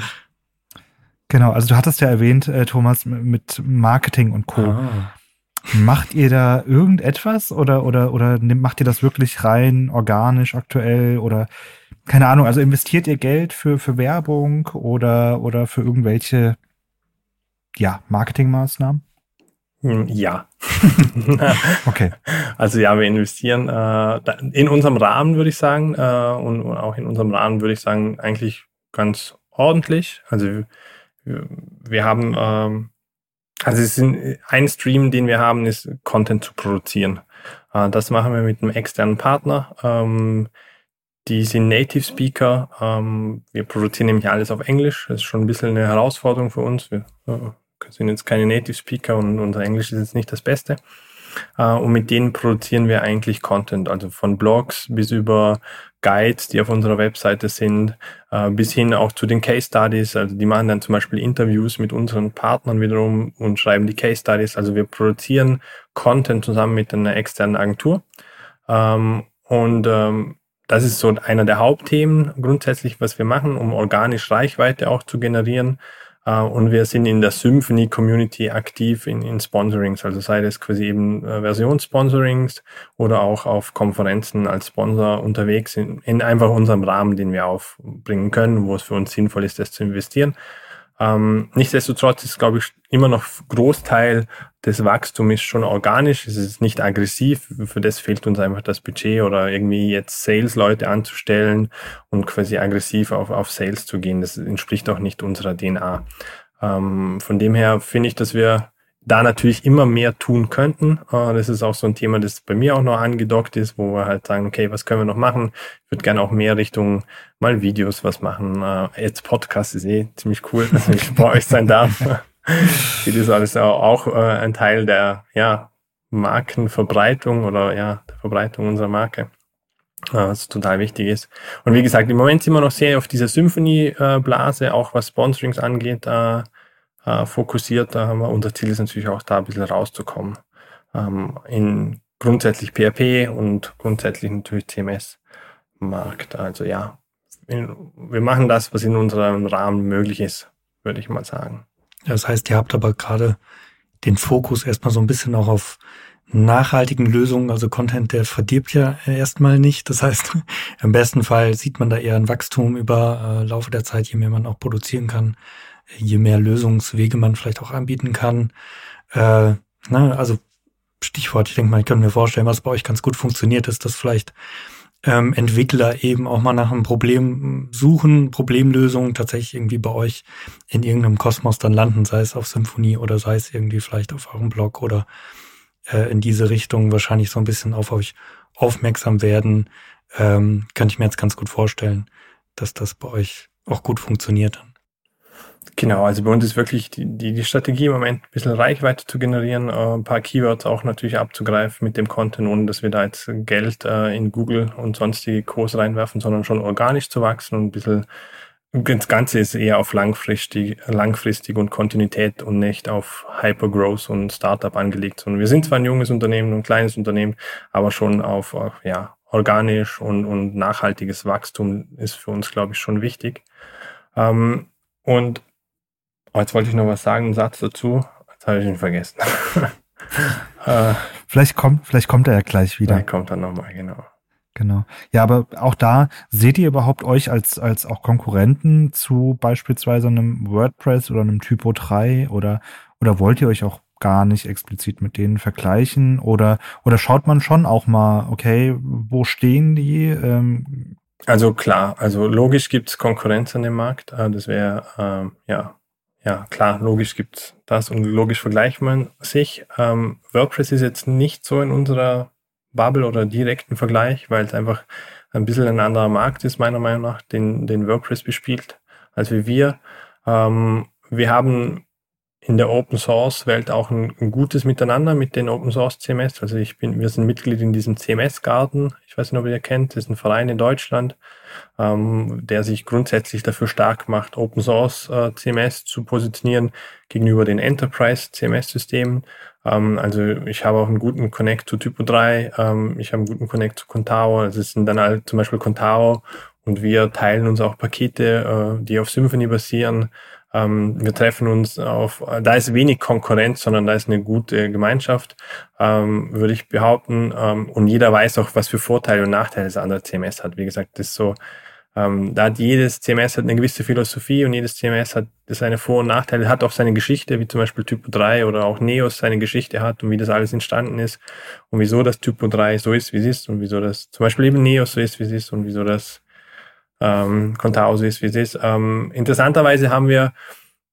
Genau, also du hattest ja erwähnt, äh, Thomas, mit Marketing und Co. Ah. Macht ihr da irgendetwas oder, oder, oder macht ihr das wirklich rein organisch aktuell oder keine Ahnung, also investiert ihr Geld für, für Werbung oder, oder für irgendwelche, ja, Marketingmaßnahmen? Ja. Okay. Also ja, wir investieren äh, in unserem Rahmen, würde ich sagen, äh, und, und auch in unserem Rahmen, würde ich sagen, eigentlich ganz ordentlich. Also wir, wir haben ähm, Also es ist ein Stream, den wir haben, ist Content zu produzieren. Äh, das machen wir mit einem externen Partner. Ähm, die sind Native Speaker. Ähm, wir produzieren nämlich alles auf Englisch. Das ist schon ein bisschen eine Herausforderung für uns. Wir äh, sind jetzt keine Native Speaker und unser Englisch ist jetzt nicht das Beste. Uh, und mit denen produzieren wir eigentlich Content, also von Blogs bis über Guides, die auf unserer Webseite sind, uh, bis hin auch zu den Case Studies. Also die machen dann zum Beispiel Interviews mit unseren Partnern wiederum und schreiben die Case Studies. Also wir produzieren Content zusammen mit einer externen Agentur. Um, und um, das ist so einer der Hauptthemen grundsätzlich, was wir machen, um organisch Reichweite auch zu generieren. Uh, und wir sind in der Symphony-Community aktiv in, in Sponsorings, also sei das quasi eben äh, Versionssponsorings oder auch auf Konferenzen als Sponsor unterwegs in, in einfach unserem Rahmen, den wir aufbringen können, wo es für uns sinnvoll ist, das zu investieren. Ähm, nichtsdestotrotz ist, glaube ich, immer noch Großteil des Wachstums ist schon organisch, es ist nicht aggressiv, für das fehlt uns einfach das Budget oder irgendwie jetzt Sales-Leute anzustellen und quasi aggressiv auf, auf Sales zu gehen, das entspricht auch nicht unserer D N A. Ähm, von dem her finde ich, dass wir da natürlich immer mehr tun könnten. Uh, das ist auch so ein Thema, das bei mir auch noch angedockt ist, wo wir halt sagen, okay, was können wir noch machen? Ich würde gerne auch mehr Richtung mal Videos was machen. Uh, jetzt Podcast ist eh ziemlich cool, dass ich bei euch sein darf. Videos alles auch, auch uh, ein Teil der ja, Markenverbreitung oder ja der Verbreitung unserer Marke, uh, was total wichtig ist. Und wie gesagt, im Moment sind wir noch sehr auf dieser Symphony-Blase, auch was Sponsorings angeht, uh, fokussiert. Da haben wir, unser Ziel ist natürlich auch da ein bisschen rauszukommen. Ähm, in grundsätzlich P H P und grundsätzlich natürlich C M S-Markt. Also ja, in, wir machen das, was in unserem Rahmen möglich ist, würde ich mal sagen. Das heißt, ihr habt aber gerade den Fokus erstmal so ein bisschen auch auf nachhaltigen Lösungen, also Content, der verdirbt ja erstmal nicht. Das heißt, im besten Fall sieht man da eher ein Wachstum über äh, Laufe der Zeit, je mehr man auch produzieren kann, je mehr Lösungswege man vielleicht auch anbieten kann. Äh, na, also Stichwort, ich denke mal, ich kann mir vorstellen, was bei euch ganz gut funktioniert, ist, dass vielleicht ähm, Entwickler eben auch mal nach einem Problem suchen, Problemlösungen tatsächlich irgendwie bei euch in irgendeinem Kosmos dann landen, sei es auf Symfony oder sei es irgendwie vielleicht auf eurem Blog oder äh, in diese Richtung wahrscheinlich so ein bisschen auf euch aufmerksam werden. Ähm, kann ich mir jetzt ganz gut vorstellen, dass das bei euch auch gut funktioniert dann. Genau, also bei uns ist wirklich die, die, die Strategie im Moment ein bisschen Reichweite zu generieren, äh, ein paar Keywords auch natürlich abzugreifen mit dem Content, ohne dass wir da jetzt Geld äh, in Google und sonstige Kurs reinwerfen, sondern schon organisch zu wachsen und ein bisschen, das Ganze ist eher auf langfristig, langfristig und Kontinuität und nicht auf Hypergrowth und Startup angelegt, sondern wir sind zwar ein junges Unternehmen, ein kleines Unternehmen, aber schon auf, auf ja, organisch und, und nachhaltiges Wachstum ist für uns, glaube ich, schon wichtig. Ähm, und Oh, jetzt wollte ich noch was sagen, einen Satz dazu. Jetzt habe ich ihn vergessen. äh, vielleicht kommt, vielleicht kommt er ja gleich wieder. Vielleicht kommt er nochmal, genau. Genau. Ja, aber auch da seht ihr überhaupt euch als, als auch Konkurrenten zu beispielsweise einem WordPress oder einem Typo drei oder, oder wollt ihr euch auch gar nicht explizit mit denen vergleichen oder, oder schaut man schon auch mal, okay, wo stehen die? Ähm, also klar, also logisch gibt es Konkurrenz an dem Markt. Das wäre, ähm, ja, Ja, klar, logisch gibt's das und logisch vergleicht man sich. Ähm, WordPress ist jetzt nicht so in unserer Bubble oder direkten Vergleich, weil es einfach ein bisschen ein anderer Markt ist, meiner Meinung nach, den, den WordPress bespielt, als wie wir. Ähm, wir haben in der Open Source Welt auch ein, ein gutes Miteinander mit den Open Source C M S. Also ich bin, wir sind Mitglied in diesem C M S-Garden. Ich weiß nicht, ob ihr kennt. Das ist ein Verein in Deutschland, ähm, der sich grundsätzlich dafür stark macht, Open Source äh, C M S zu positionieren gegenüber den Enterprise C M S-Systemen. Ähm, also ich habe auch einen guten Connect zu Typo drei. Ähm, ich habe einen guten Connect zu Contao. Also es sind dann halt zum Beispiel Contao und wir teilen uns auch Pakete, äh, die auf Symfony basieren. Ähm, wir treffen uns auf, da ist wenig Konkurrenz, sondern da ist eine gute Gemeinschaft, ähm, würde ich behaupten. Ähm, und jeder weiß auch, was für Vorteile und Nachteile das andere C M S hat. Wie gesagt, das ist so, ähm, da hat jedes C M S hat eine gewisse Philosophie und jedes C M S hat seine Vor- und Nachteile, hat auch seine Geschichte, wie zum Beispiel Typo drei oder auch Neos seine Geschichte hat und wie das alles entstanden ist und wieso das Typo drei so ist, wie es ist und wieso das zum Beispiel eben Neos so ist, wie es ist und wieso das ähm, Contao so ist, wie es ist. Ähm, interessanterweise haben wir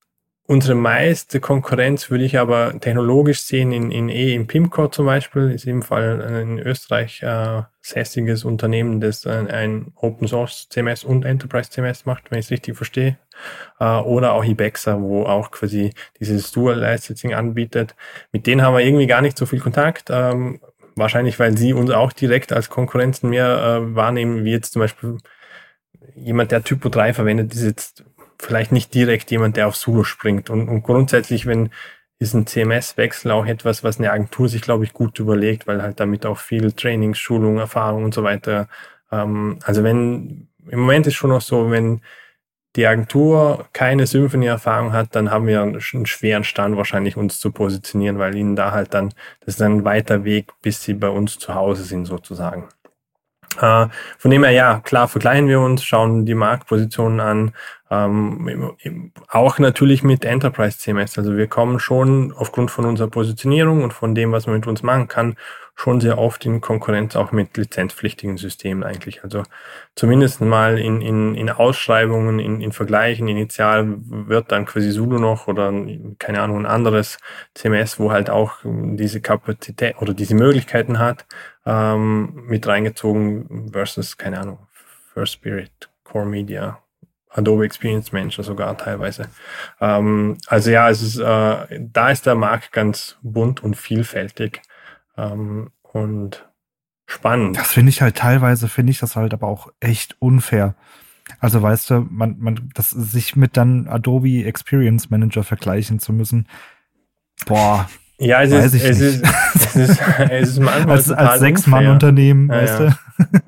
unsere meiste Konkurrenz würde ich aber technologisch sehen in, in E, in Pimcore zum Beispiel, ist ebenfalls ein in Österreich äh, sässiges Unternehmen, das ein, ein Open Source C M S und Enterprise C M S macht, wenn ich es richtig verstehe. Äh, oder auch Ibexa, wo auch quasi dieses Dual Licensing anbietet. Mit denen haben wir irgendwie gar nicht so viel Kontakt. Ähm, wahrscheinlich, weil sie uns auch direkt als Konkurrenzen mehr äh, wahrnehmen, wie jetzt zum Beispiel jemand, der Typo drei verwendet, ist jetzt vielleicht nicht direkt jemand, der auf Zulu springt. Und, und grundsätzlich, wenn ist ein C M S-Wechsel auch etwas, was eine Agentur sich, glaube ich, gut überlegt, weil halt damit auch viel Training, Schulung, Erfahrung und so weiter. Ähm, also wenn, im Moment ist schon noch so, wenn die Agentur keine Symphony-Erfahrung hat, dann haben wir einen, einen schweren Stand wahrscheinlich, uns zu positionieren, weil ihnen da halt dann, das ist ein weiter Weg, bis sie bei uns zu Hause sind sozusagen. Uh, von dem her, ja, klar vergleichen wir uns, schauen die Marktpositionen an, ähm, auch natürlich mit Enterprise C M S. Also wir kommen schon aufgrund von unserer Positionierung und von dem, was man mit uns machen kann, schon sehr oft in Konkurrenz auch mit lizenzpflichtigen Systemen eigentlich. Also zumindest mal in, in, in Ausschreibungen, in, in Vergleichen, initial wird dann quasi Zulu noch oder keine Ahnung, ein anderes C M S, wo halt auch diese Kapazität oder diese Möglichkeiten hat, ähm, mit reingezogen versus, keine Ahnung, First Spirit, Core Media, Adobe Experience Manager sogar teilweise. Ähm, also ja, es ist, äh, da ist der Markt ganz bunt und vielfältig. Um, und spannend. Das finde ich halt teilweise, finde ich das halt aber auch echt unfair. Also weißt du, man, man, das sich mit dann Adobe Experience Manager vergleichen zu müssen, boah, ja, es weiß ist, ich es nicht. ist, es ist, es ist manchmal als, als Sechs-Mann-Unternehmen, ja, weißt ja. du?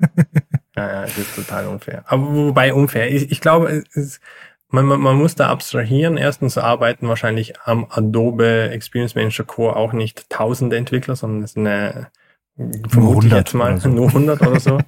Ja, ja, es ist total unfair. Aber wobei unfair, ich, ich glaube, es ist, Man, man, man muss da abstrahieren. Erstens arbeiten wahrscheinlich am Adobe Experience Manager Core auch nicht tausende Entwickler, sondern es sind eine, vermute ich jetzt mal, so. nur hundert oder so.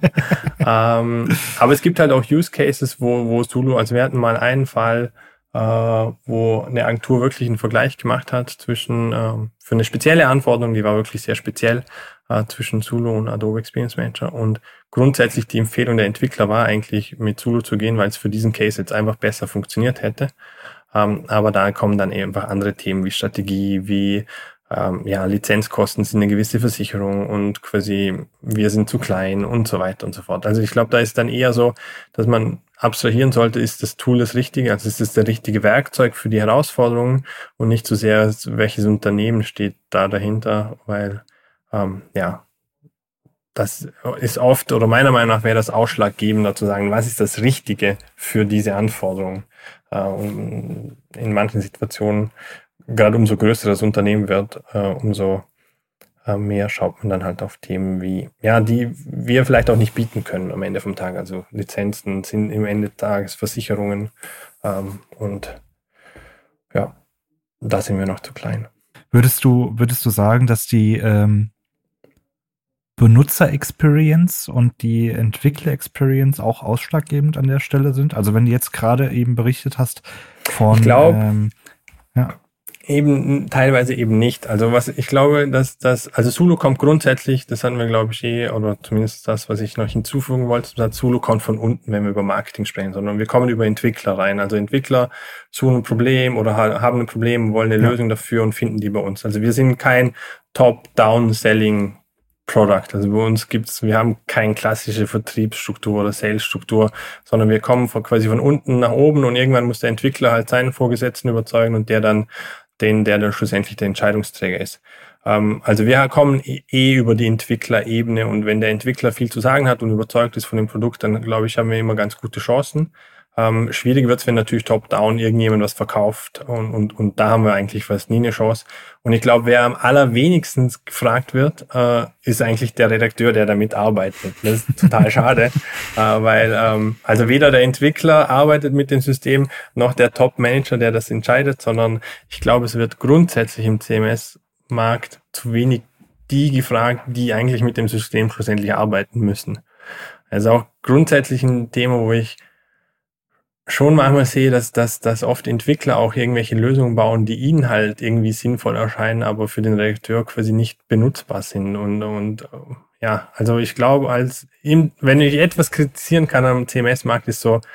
ähm, aber es gibt halt auch Use Cases, wo, wo Zulu, also wir hatten mal einen Fall, äh, wo eine Agentur wirklich einen Vergleich gemacht hat zwischen, ähm, für eine spezielle Anforderung, die war wirklich sehr speziell, äh, zwischen Zulu und Adobe Experience Manager. Und grundsätzlich die Empfehlung der Entwickler war eigentlich, mit Zulu zu gehen, weil es für diesen Case jetzt einfach besser funktioniert hätte. Ähm, aber da kommen dann eben einfach andere Themen wie Strategie, wie ähm, ja, Lizenzkosten sind eine gewisse Versicherung und quasi wir sind zu klein und so weiter und so fort. Also ich glaube, da ist dann eher so, dass man abstrahieren sollte, ist das Tool das Richtige, also ist das der richtige Werkzeug für die Herausforderungen und nicht so sehr, welches Unternehmen steht da dahinter, weil ähm, ja, das ist oft, oder meiner Meinung nach wäre das ausschlaggebender zu sagen, was ist das Richtige für diese Anforderung. Äh, und in manchen Situationen, gerade umso größer das Unternehmen wird, äh, umso äh, mehr schaut man dann halt auf Themen wie, ja, die wir vielleicht auch nicht bieten können am Ende vom Tag. Also Lizenzen sind im Ende des Tages Versicherungen ähm, und ja, da sind wir noch zu klein. Würdest du, würdest du sagen, dass die ähm Benutzer-Experience und die Entwickler-Experience auch ausschlaggebend an der Stelle sind? Also wenn du jetzt gerade eben berichtet hast von... Ich glaube, ähm, ja. eben teilweise eben nicht. Also was ich glaube, dass das, also Zulu kommt grundsätzlich, das hatten wir glaube ich eh, oder zumindest das, was ich noch hinzufügen wollte, Zulu kommt von unten, wenn wir über Marketing sprechen, sondern wir kommen über Entwickler rein. Also Entwickler suchen ein Problem oder haben ein Problem, wollen eine ja. Lösung dafür und finden die bei uns. Also wir sind kein Top-Down-Selling Product. Also bei uns gibt's, wir haben keine klassische Vertriebsstruktur oder Salesstruktur, sondern wir kommen von, quasi von unten nach oben und irgendwann muss der Entwickler halt seinen Vorgesetzten überzeugen und der dann den, der dann schlussendlich der Entscheidungsträger ist. Ähm, also wir kommen eh über die Entwicklerebene und wenn der Entwickler viel zu sagen hat und überzeugt ist von dem Produkt, dann glaube ich, haben wir immer ganz gute Chancen. Ähm, schwierig wird's, wenn natürlich top-down irgendjemand was verkauft und, und, und da haben wir eigentlich fast nie eine Chance. Und ich glaube, wer am allerwenigsten gefragt wird, äh, ist eigentlich der Redakteur, der damit arbeitet. Das ist total schade, äh, weil ähm, also weder der Entwickler arbeitet mit dem System, noch der Top-Manager, der das entscheidet, sondern ich glaube, es wird grundsätzlich im C M S-Markt zu wenig die gefragt, die eigentlich mit dem System schlussendlich arbeiten müssen. Also auch grundsätzlich ein Thema, wo ich schon manchmal sehe, dass, dass, dass oft Entwickler auch irgendwelche Lösungen bauen, die ihnen halt irgendwie sinnvoll erscheinen, aber für den Redakteur quasi nicht benutzbar sind. Und, und ja, also ich glaube, als wenn ich etwas kritisieren kann am C M S-Markt, ist so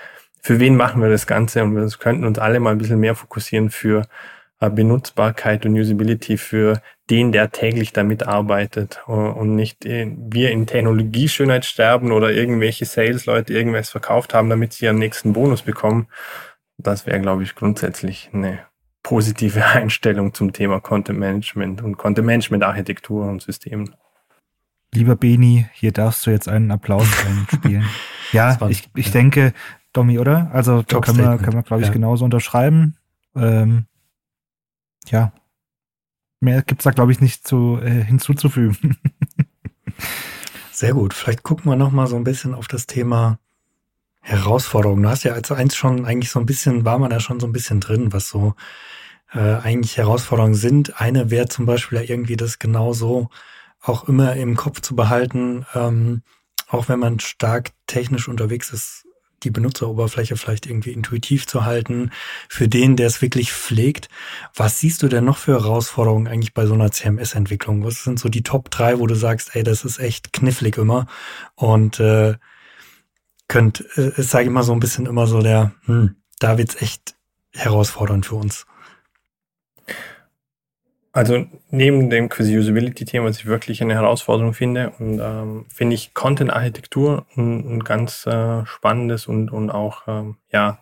für wen machen wir das Ganze? Und wir könnten uns alle mal ein bisschen mehr fokussieren für äh, Benutzbarkeit und Usability für den, der täglich damit arbeitet äh, und nicht äh, wir in Technologieschönheit sterben oder irgendwelche Sales-Leute irgendwas verkauft haben, damit sie ihren nächsten Bonus bekommen. Das wäre, glaube ich, grundsätzlich eine positive Einstellung zum Thema Content Management und Content Management Architektur und Systemen. Lieber Beni, hier darfst du jetzt einen Applaus einspielen. Ja, war, ich, ich ja. denke, Domi, oder? Also da können wir, können wir, glaube ich, ja. genauso unterschreiben. Ähm, ja, mehr gibt's da, glaube ich, nicht zu, äh, hinzuzufügen. Sehr gut. Vielleicht gucken wir noch mal so ein bisschen auf das Thema Herausforderungen. Du hast ja als eins schon eigentlich so ein bisschen, war man da schon so ein bisschen drin, was so äh, eigentlich Herausforderungen sind. Eine wäre zum Beispiel ja irgendwie das genauso auch immer im Kopf zu behalten, ähm, auch wenn man stark technisch unterwegs ist, die Benutzeroberfläche vielleicht irgendwie intuitiv zu halten, für den, der es wirklich pflegt. Was siehst du denn noch für Herausforderungen eigentlich bei so einer C M S-Entwicklung? Was sind so die Top drei, wo du sagst, ey, das ist echt knifflig immer und äh, könnt, ist, äh, sage ich mal, so ein bisschen immer so der, hm, da wird's echt herausfordernd für uns. Also neben dem quasi Usability-Thema, was ich wirklich eine Herausforderung finde, und ähm, finde ich Content-Architektur ein, ein ganz äh, spannendes und, und auch ähm, ja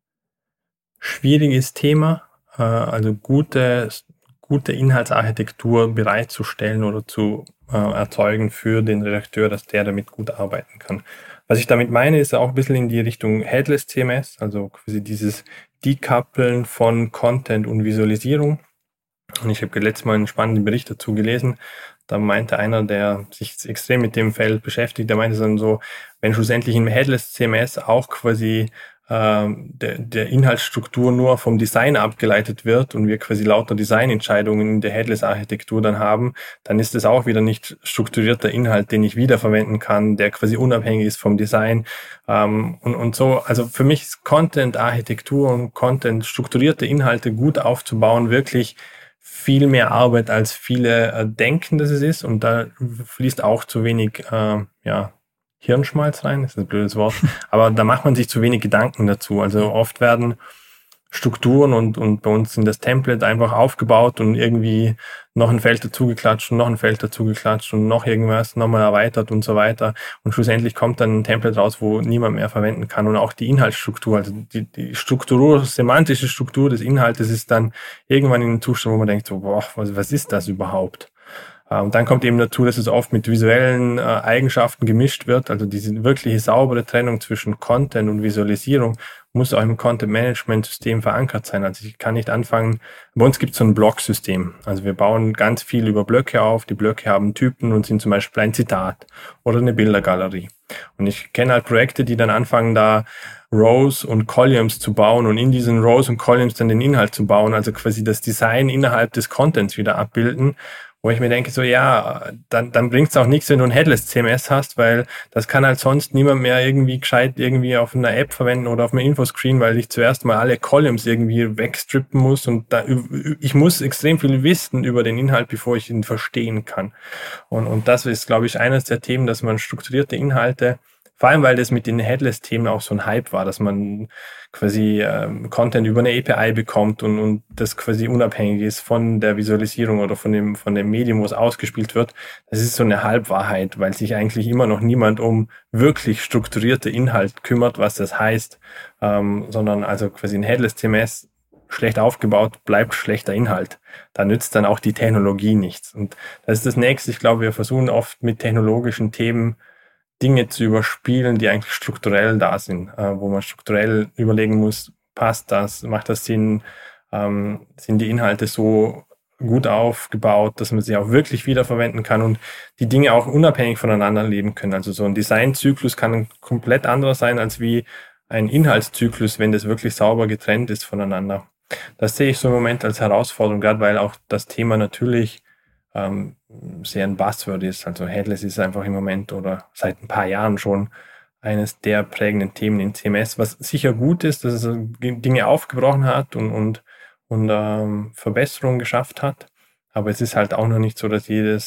schwieriges Thema. Äh, also gute, gute Inhaltsarchitektur bereitzustellen oder zu äh, erzeugen für den Redakteur, dass der damit gut arbeiten kann. Was ich damit meine, ist auch ein bisschen in die Richtung Headless C M S, also quasi dieses Decoupeln von Content und Visualisierung. Und ich habe letztes Mal einen spannenden Bericht dazu gelesen. Da meinte einer, der sich extrem mit dem Feld beschäftigt, der meinte dann so, wenn schlussendlich im Headless C M S auch quasi ähm, der, der Inhaltsstruktur nur vom Design abgeleitet wird und wir quasi lauter Designentscheidungen in der Headless-Architektur dann haben, dann ist es auch wieder nicht strukturierter Inhalt, den ich wiederverwenden kann, der quasi unabhängig ist vom Design. Ähm, und, und so, also für mich ist Content-Architektur und Content, strukturierte Inhalte gut aufzubauen, wirklich viel mehr Arbeit, als viele äh, denken, dass es ist. Und da fließt auch zu wenig äh, ja, Hirnschmalz rein, das ist ein blödes Wort. Aber da macht man sich zu wenig Gedanken dazu. Also oft werden Strukturen und, und bei uns sind das Template einfach aufgebaut und irgendwie noch ein Feld dazugeklatscht und noch ein Feld dazugeklatscht und noch irgendwas nochmal erweitert und so weiter. Und schlussendlich kommt dann ein Template raus, wo niemand mehr verwenden kann. Und auch die Inhaltsstruktur, also die, die Struktur, semantische Struktur des Inhaltes ist dann irgendwann in einem Zustand, wo man denkt, so, boah, was, was ist das überhaupt? Und dann kommt eben dazu, dass es oft mit visuellen äh, Eigenschaften gemischt wird. Also diese wirkliche saubere Trennung zwischen Content und Visualisierung muss auch im Content-Management-System verankert sein. Also ich kann nicht anfangen, bei uns gibt es so ein Blocksystem. Also wir bauen ganz viel über Blöcke auf. Die Blöcke haben Typen und sind zum Beispiel ein Zitat oder eine Bildergalerie. Und ich kenne halt Projekte, die dann anfangen, da Rows und Columns zu bauen und in diesen Rows und Columns dann den Inhalt zu bauen, also quasi das Design innerhalb des Contents wieder abbilden. Wo ich mir denke, so ja, dann, dann bringt es auch nichts, wenn du ein Headless C M S hast, weil das kann halt sonst niemand mehr irgendwie gescheit irgendwie auf einer App verwenden oder auf einem Infoscreen, weil ich zuerst mal alle Columns irgendwie wegstrippen muss und da, ich muss extrem viel wissen über den Inhalt, bevor ich ihn verstehen kann. Und, und das ist, glaube ich, eines der Themen, dass man strukturierte Inhalte, vor allem, weil das mit den Headless-Themen auch so ein Hype war, dass man quasi ähm, Content über eine A P I bekommt und, und das quasi unabhängig ist von der Visualisierung oder von dem, von dem Medium, wo es ausgespielt wird. Das ist so eine Halbwahrheit, weil sich eigentlich immer noch niemand um wirklich strukturierte Inhalt kümmert, was das heißt, ähm, sondern also quasi ein Headless-C M S schlecht aufgebaut, bleibt schlechter Inhalt. Da nützt dann auch die Technologie nichts. Und das ist das Nächste. Ich glaube, wir versuchen oft mit technologischen Themen Dinge zu überspielen, die eigentlich strukturell da sind, äh, wo man strukturell überlegen muss, passt das, macht das Sinn, ähm, sind die Inhalte so gut aufgebaut, dass man sie auch wirklich wiederverwenden kann und die Dinge auch unabhängig voneinander leben können. Also so ein Designzyklus kann ein komplett anderer sein als wie ein Inhaltszyklus, wenn das wirklich sauber getrennt ist voneinander. Das sehe ich so im Moment als Herausforderung, gerade weil auch das Thema natürlich ähm, sehr ein Buzzword ist. Also Headless ist einfach im Moment oder seit ein paar Jahren schon eines der prägenden Themen in C M S, was sicher gut ist, dass es Dinge aufgebrochen hat und, und, und ähm, Verbesserungen geschafft hat. Aber es ist halt auch noch nicht so, dass jedes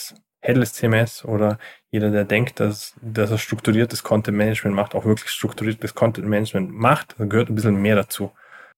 Headless C M S oder jeder, der denkt, dass, dass er strukturiertes Content Management macht, auch wirklich strukturiertes Content Management macht, da gehört ein bisschen mehr dazu.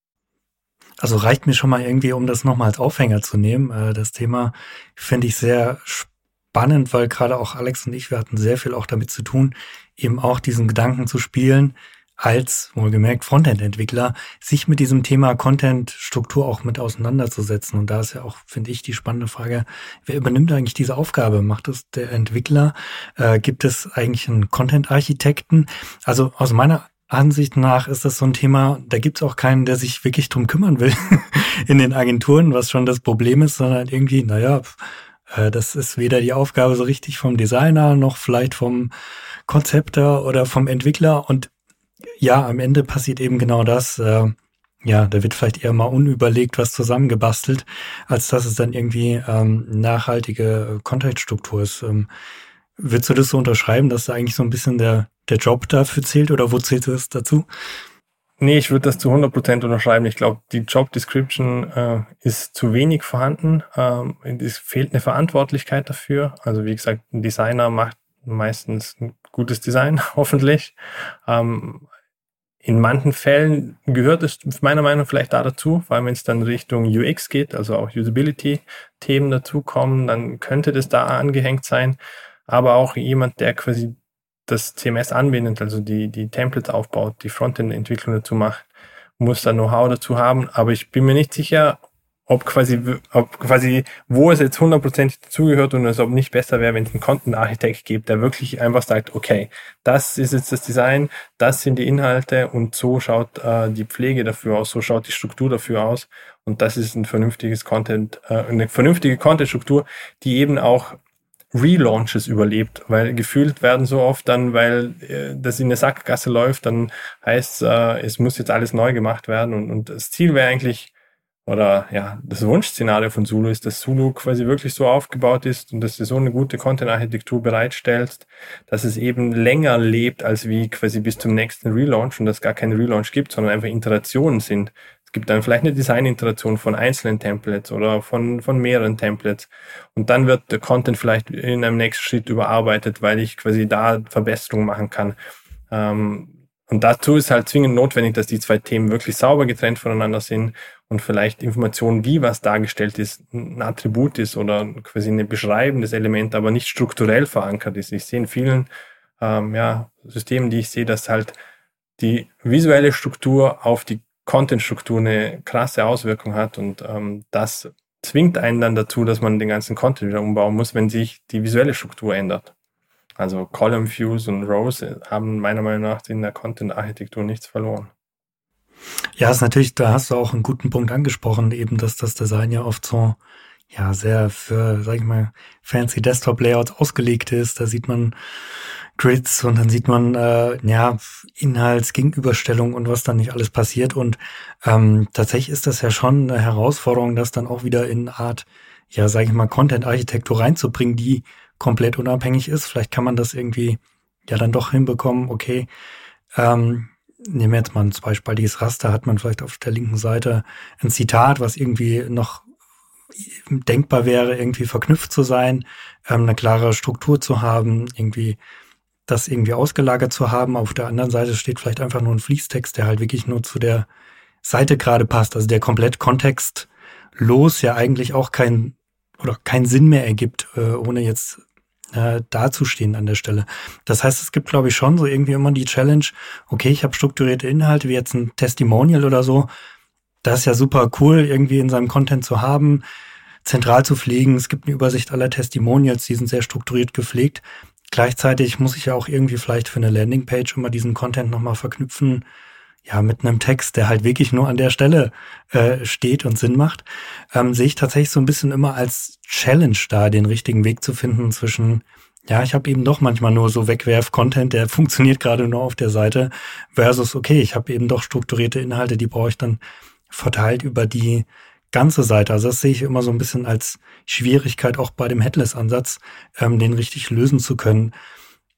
Also reicht mir schon mal irgendwie, um das nochmal als Aufhänger zu nehmen. Das Thema finde ich sehr spannend, weil gerade auch Alex und ich, wir hatten sehr viel auch damit zu tun, eben auch diesen Gedanken zu spielen, als wohlgemerkt Frontend-Entwickler, sich mit diesem Thema Content-Struktur auch mit auseinanderzusetzen. Und da ist ja auch, finde ich, die spannende Frage, wer übernimmt eigentlich diese Aufgabe? Macht es der Entwickler? Äh, gibt es eigentlich einen Content-Architekten? Also aus meiner Ansicht nach ist das so ein Thema, da gibt es auch keinen, der sich wirklich drum kümmern will in den Agenturen, was schon das Problem ist, sondern irgendwie, naja, äh, das ist weder die Aufgabe so richtig vom Designer noch vielleicht vom Konzepter oder vom Entwickler. Und ja, am Ende passiert eben genau das. Äh, ja, da wird vielleicht eher mal unüberlegt was zusammengebastelt, als dass es dann irgendwie ähm, nachhaltige Content-Struktur ist. Ähm, würdest du das so unterschreiben, dass da eigentlich so ein bisschen der, der Job dafür zählt oder wo zählt es dazu? Nee, ich würde das zu hundert Prozent unterschreiben. Ich glaube, die Job Description äh, ist zu wenig vorhanden. Ähm, es fehlt eine Verantwortlichkeit dafür. Also wie gesagt, ein Designer macht meistens ein gutes Design, hoffentlich. Ähm, in manchen Fällen gehört es meiner Meinung nach vielleicht da dazu, weil wenn es dann Richtung U X geht, also auch Usability-Themen dazukommen, dann könnte das da angehängt sein. Aber auch jemand, der quasi das C M S anbindet, also die, die Templates aufbaut, die Frontend-Entwicklung dazu macht, muss da Know-how dazu haben. Aber ich bin mir nicht sicher, ob quasi, ob quasi, wo es jetzt hundertprozentig dazugehört und es ob nicht besser wäre, wenn es einen Content-Architekt gibt, der wirklich einfach sagt, okay, das ist jetzt das Design, das sind die Inhalte und so schaut äh, die Pflege dafür aus, so schaut die Struktur dafür aus und das ist ein vernünftiges Content, äh, eine vernünftige Content-Struktur, die eben auch Relaunches überlebt, weil gefühlt werden so oft dann, weil äh, das in eine Sackgasse läuft, dann heißt äh, es muss jetzt alles neu gemacht werden und, und das Ziel wäre eigentlich, oder ja, das Wunschszenario von Zulu ist, dass Zulu quasi wirklich so aufgebaut ist und dass du so eine gute Content-Architektur bereitstellst, dass es eben länger lebt, als wie quasi bis zum nächsten Relaunch und dass es gar keinen Relaunch gibt, sondern einfach Iterationen sind. Es gibt dann vielleicht eine Design-Iteration von einzelnen Templates oder von, von mehreren Templates und dann wird der Content vielleicht in einem nächsten Schritt überarbeitet, weil ich quasi da Verbesserungen machen kann. Ähm, Und dazu ist halt zwingend notwendig, dass die zwei Themen wirklich sauber getrennt voneinander sind und vielleicht Informationen, wie was dargestellt ist, ein Attribut ist oder quasi ein beschreibendes Element, aber nicht strukturell verankert ist. Ich sehe in vielen ähm, ja, Systemen, die ich sehe, dass halt die visuelle Struktur auf die Content-Struktur eine krasse Auswirkung hat und ähm, das zwingt einen dann dazu, dass man den ganzen Content wieder umbauen muss, wenn sich die visuelle Struktur ändert. Also Column Views und Rows haben meiner Meinung nach in der Content-Architektur nichts verloren. Ja, ist natürlich, da hast du auch einen guten Punkt angesprochen, eben, dass das Design ja oft so, ja, sehr für, sag ich mal, fancy Desktop-Layouts ausgelegt ist. Da sieht man Grids und dann sieht man, äh, ja, Inhaltsgegenüberstellung und was dann nicht alles passiert. Und ähm, tatsächlich ist das ja schon eine Herausforderung, das dann auch wieder in eine Art, ja, sag ich mal, Content-Architektur reinzubringen, die komplett unabhängig ist. Vielleicht kann man das irgendwie ja dann doch hinbekommen, okay, ähm, nehmen wir jetzt mal ein zweispaltiges Raster, hat man vielleicht auf der linken Seite ein Zitat, was irgendwie noch denkbar wäre, irgendwie verknüpft zu sein, ähm, eine klare Struktur zu haben, irgendwie das irgendwie ausgelagert zu haben. Auf der anderen Seite steht vielleicht einfach nur ein Fließtext, der halt wirklich nur zu der Seite gerade passt, also der komplett kontextlos ja eigentlich auch kein oder keinen Sinn mehr ergibt, äh, ohne jetzt äh, dazustehen an der Stelle. Das heißt, es gibt, glaube ich, schon so irgendwie immer die Challenge, okay, ich habe strukturierte Inhalte, wie jetzt ein Testimonial oder so. Das ist ja super cool, irgendwie in seinem Content zu haben, zentral zu pflegen. Es gibt eine Übersicht aller Testimonials, die sind sehr strukturiert gepflegt. Gleichzeitig muss ich ja auch irgendwie vielleicht für eine Landingpage immer diesen Content nochmal verknüpfen, ja, mit einem Text, der halt wirklich nur an der Stelle äh, steht und Sinn macht, ähm, sehe ich tatsächlich so ein bisschen immer als Challenge da, den richtigen Weg zu finden zwischen, ja, ich habe eben doch manchmal nur so Wegwerf-Content, der funktioniert gerade nur auf der Seite, versus, okay, ich habe eben doch strukturierte Inhalte, die brauche ich dann verteilt über die ganze Seite. Also das sehe ich immer so ein bisschen als Schwierigkeit auch bei dem Headless-Ansatz, ähm, den richtig lösen zu können.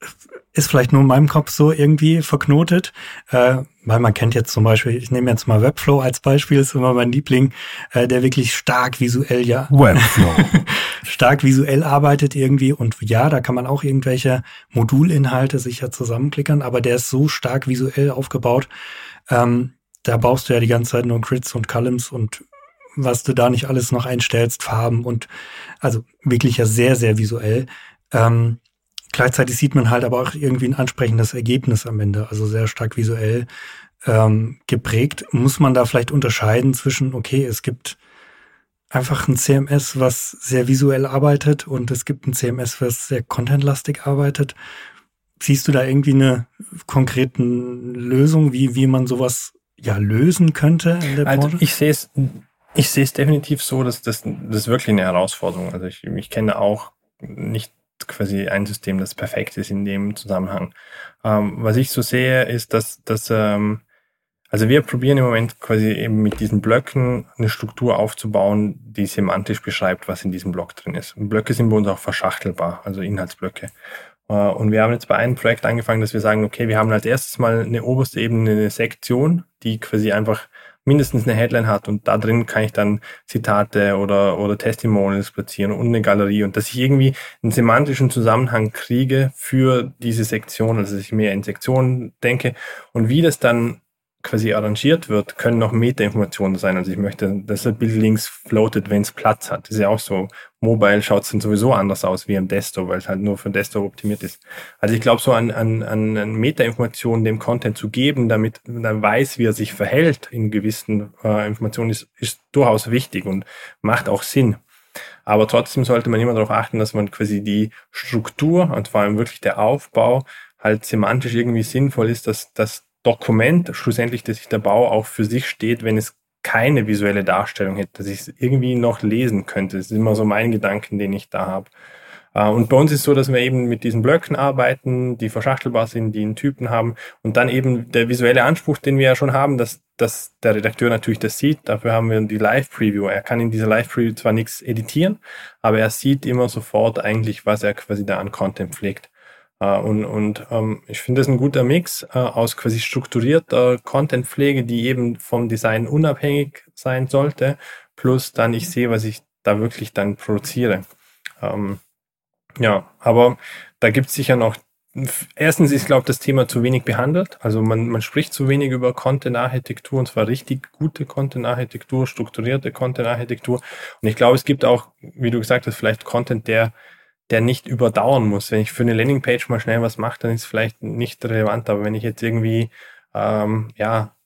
ist vielleicht nur in meinem Kopf so irgendwie verknotet, äh, weil man kennt jetzt zum Beispiel, ich nehme jetzt mal Webflow als Beispiel, ist immer mein Liebling, äh, der wirklich stark visuell ja Webflow stark visuell arbeitet irgendwie und ja, da kann man auch irgendwelche Modulinhalte sicher zusammenklickern, aber der ist so stark visuell aufgebaut, ähm, da baust du ja die ganze Zeit nur Grids und Columns und was du da nicht alles noch einstellst, Farben und also wirklich ja sehr, sehr visuell. Ähm, Gleichzeitig sieht man halt aber auch irgendwie ein ansprechendes Ergebnis am Ende, also sehr stark visuell ähm, geprägt. Muss man da vielleicht unterscheiden zwischen, okay, es gibt einfach ein C M S, was sehr visuell arbeitet und es gibt ein C M S, was sehr contentlastig arbeitet. Siehst du da irgendwie eine konkrete Lösung, wie, wie man sowas ja lösen könnte in der Branche? Also ich sehe es, ich sehe es definitiv so, dass das, das ist wirklich eine Herausforderung. Also ich, ich kenne auch nicht quasi ein System, das perfekt ist in dem Zusammenhang. Ähm, was ich so sehe, ist, dass, dass ähm, also wir probieren im Moment quasi eben mit diesen Blöcken eine Struktur aufzubauen, die semantisch beschreibt, was in diesem Block drin ist. Und Blöcke sind bei uns auch verschachtelbar, also Inhaltsblöcke. Äh, und wir haben jetzt bei einem Projekt angefangen, dass wir sagen, okay, wir haben als erstes mal eine oberste Ebene, eine Sektion, die quasi einfach mindestens eine Headline hat und da drin kann ich dann Zitate oder oder Testimonials platzieren und eine Galerie und dass ich irgendwie einen semantischen Zusammenhang kriege für diese Sektion, also dass ich mehr in Sektionen denke und wie das dann quasi arrangiert wird, können noch Metainformationen sein. Also ich möchte, dass das Bild links floatet, wenn es Platz hat. Das ist ja auch so. Mobile schaut es dann sowieso anders aus wie im Desktop, weil es halt nur für Desktop optimiert ist. Also ich glaube, so an, an, an Metainformationen dem Content zu geben, damit man weiß, wie er sich verhält in gewissen äh, Informationen, ist, ist durchaus wichtig und macht auch Sinn. Aber trotzdem sollte man immer darauf achten, dass man quasi die Struktur und vor allem wirklich der Aufbau halt semantisch irgendwie sinnvoll ist, dass das Dokument schlussendlich, dass sich der Bau auch für sich steht, wenn es keine visuelle Darstellung hätte, dass ich es irgendwie noch lesen könnte. Das ist immer so mein Gedanken, den ich da habe. Und bei uns ist es so, dass wir eben mit diesen Blöcken arbeiten, die verschachtelbar sind, die einen Typen haben und dann eben der visuelle Anspruch, den wir ja schon haben, dass, dass der Redakteur natürlich das sieht. Dafür haben wir die Live-Preview. Er kann in dieser Live-Preview zwar nichts editieren, aber er sieht immer sofort eigentlich, was er quasi da an Content pflegt. Uh, und und um, ich finde das ein guter Mix uh, aus quasi strukturierter Contentpflege, die eben vom Design unabhängig sein sollte, plus dann ich sehe, was ich da wirklich dann produziere. Um, ja, aber da gibt es sicher noch, erstens ist, glaube ich, das Thema zu wenig behandelt. Also man, man spricht zu wenig über Content-Architektur, und zwar richtig gute Content-Architektur, strukturierte Content-Architektur. Und ich glaube, es gibt auch, wie du gesagt hast, vielleicht Content, der der nicht überdauern muss. Wenn ich für eine Landingpage mal schnell was mache, dann ist es vielleicht nicht relevant. Aber wenn ich jetzt irgendwie ähm, ja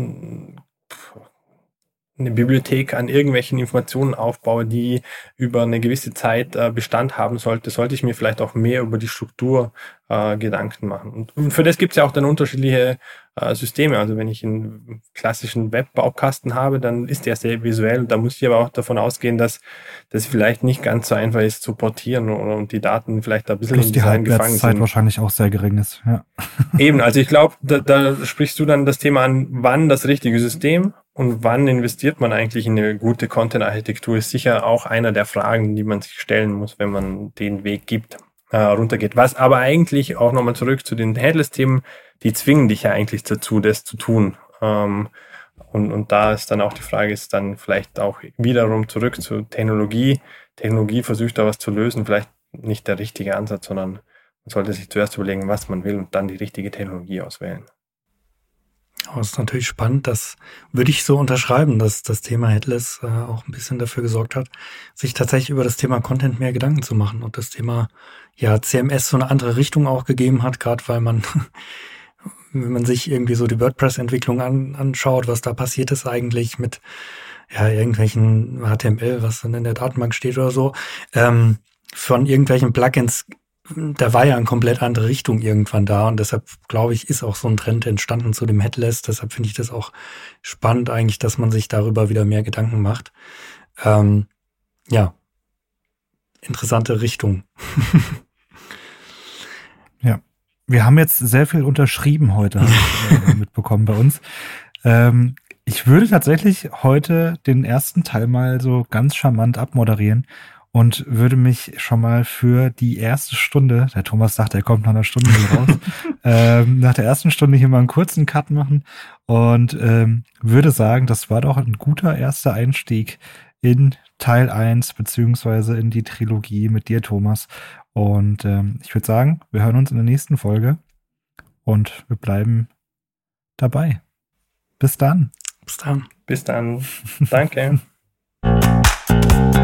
eine Bibliothek an irgendwelchen Informationen aufbaue, die über eine gewisse Zeit äh, Bestand haben sollte, sollte ich mir vielleicht auch mehr über die Struktur äh, Gedanken machen. Und, und für das gibt es ja auch dann unterschiedliche äh, Systeme. Also wenn ich einen klassischen Webbaukasten habe, dann ist der sehr visuell. Und da muss ich aber auch davon ausgehen, dass das vielleicht nicht ganz so einfach ist zu portieren oder, und die Daten vielleicht da ein bisschen Plus im die Design gefangen Halbwertszeit sind. wahrscheinlich auch sehr gering ist. Ja. Eben, also ich glaube, da, da sprichst du dann das Thema an, wann das richtige System und wann investiert man eigentlich in eine gute Content-Architektur, ist sicher auch einer der Fragen, die man sich stellen muss, wenn man den Weg gibt, äh, runtergeht. Was aber eigentlich, auch nochmal zurück zu den Headless-Themen, die zwingen dich ja eigentlich dazu, das zu tun. Ähm, und, und da ist dann auch die Frage, ist dann vielleicht auch wiederum zurück zur Technologie. Technologie versucht da was zu lösen, vielleicht nicht der richtige Ansatz, sondern man sollte sich zuerst überlegen, was man will und dann die richtige Technologie auswählen. Aber es ist natürlich spannend, das würde ich so unterschreiben, dass das Thema Headless äh, auch ein bisschen dafür gesorgt hat, sich tatsächlich über das Thema Content mehr Gedanken zu machen und das Thema ja C M S so eine andere Richtung auch gegeben hat, gerade weil man, wenn man sich irgendwie so die WordPress-Entwicklung an, anschaut, was da passiert ist eigentlich mit ja irgendwelchen H T M L, was dann in der Datenbank steht oder so, ähm, von irgendwelchen Plugins, da war ja eine komplett andere Richtung irgendwann da und deshalb, glaube ich, ist auch so ein Trend entstanden zu dem Headless. Deshalb finde ich das auch spannend eigentlich, dass man sich darüber wieder mehr Gedanken macht. Ähm, ja, interessante Richtung. Ja, wir haben jetzt sehr viel unterschrieben heute, habe ich äh, mitbekommen bei uns. Ähm, ich würde tatsächlich heute den ersten Teil mal so ganz charmant abmoderieren und würde mich schon mal für die erste Stunde, der Thomas sagt, er kommt nach einer Stunde hier raus, ähm, nach der ersten Stunde hier mal einen kurzen Cut machen und ähm, würde sagen, das war doch ein guter erster Einstieg in Teil eins beziehungsweise in die Trilogie mit dir, Thomas. Und ähm, ich würde sagen, wir hören uns in der nächsten Folge und wir bleiben dabei. Bis dann. Bis dann. Bis dann. Danke.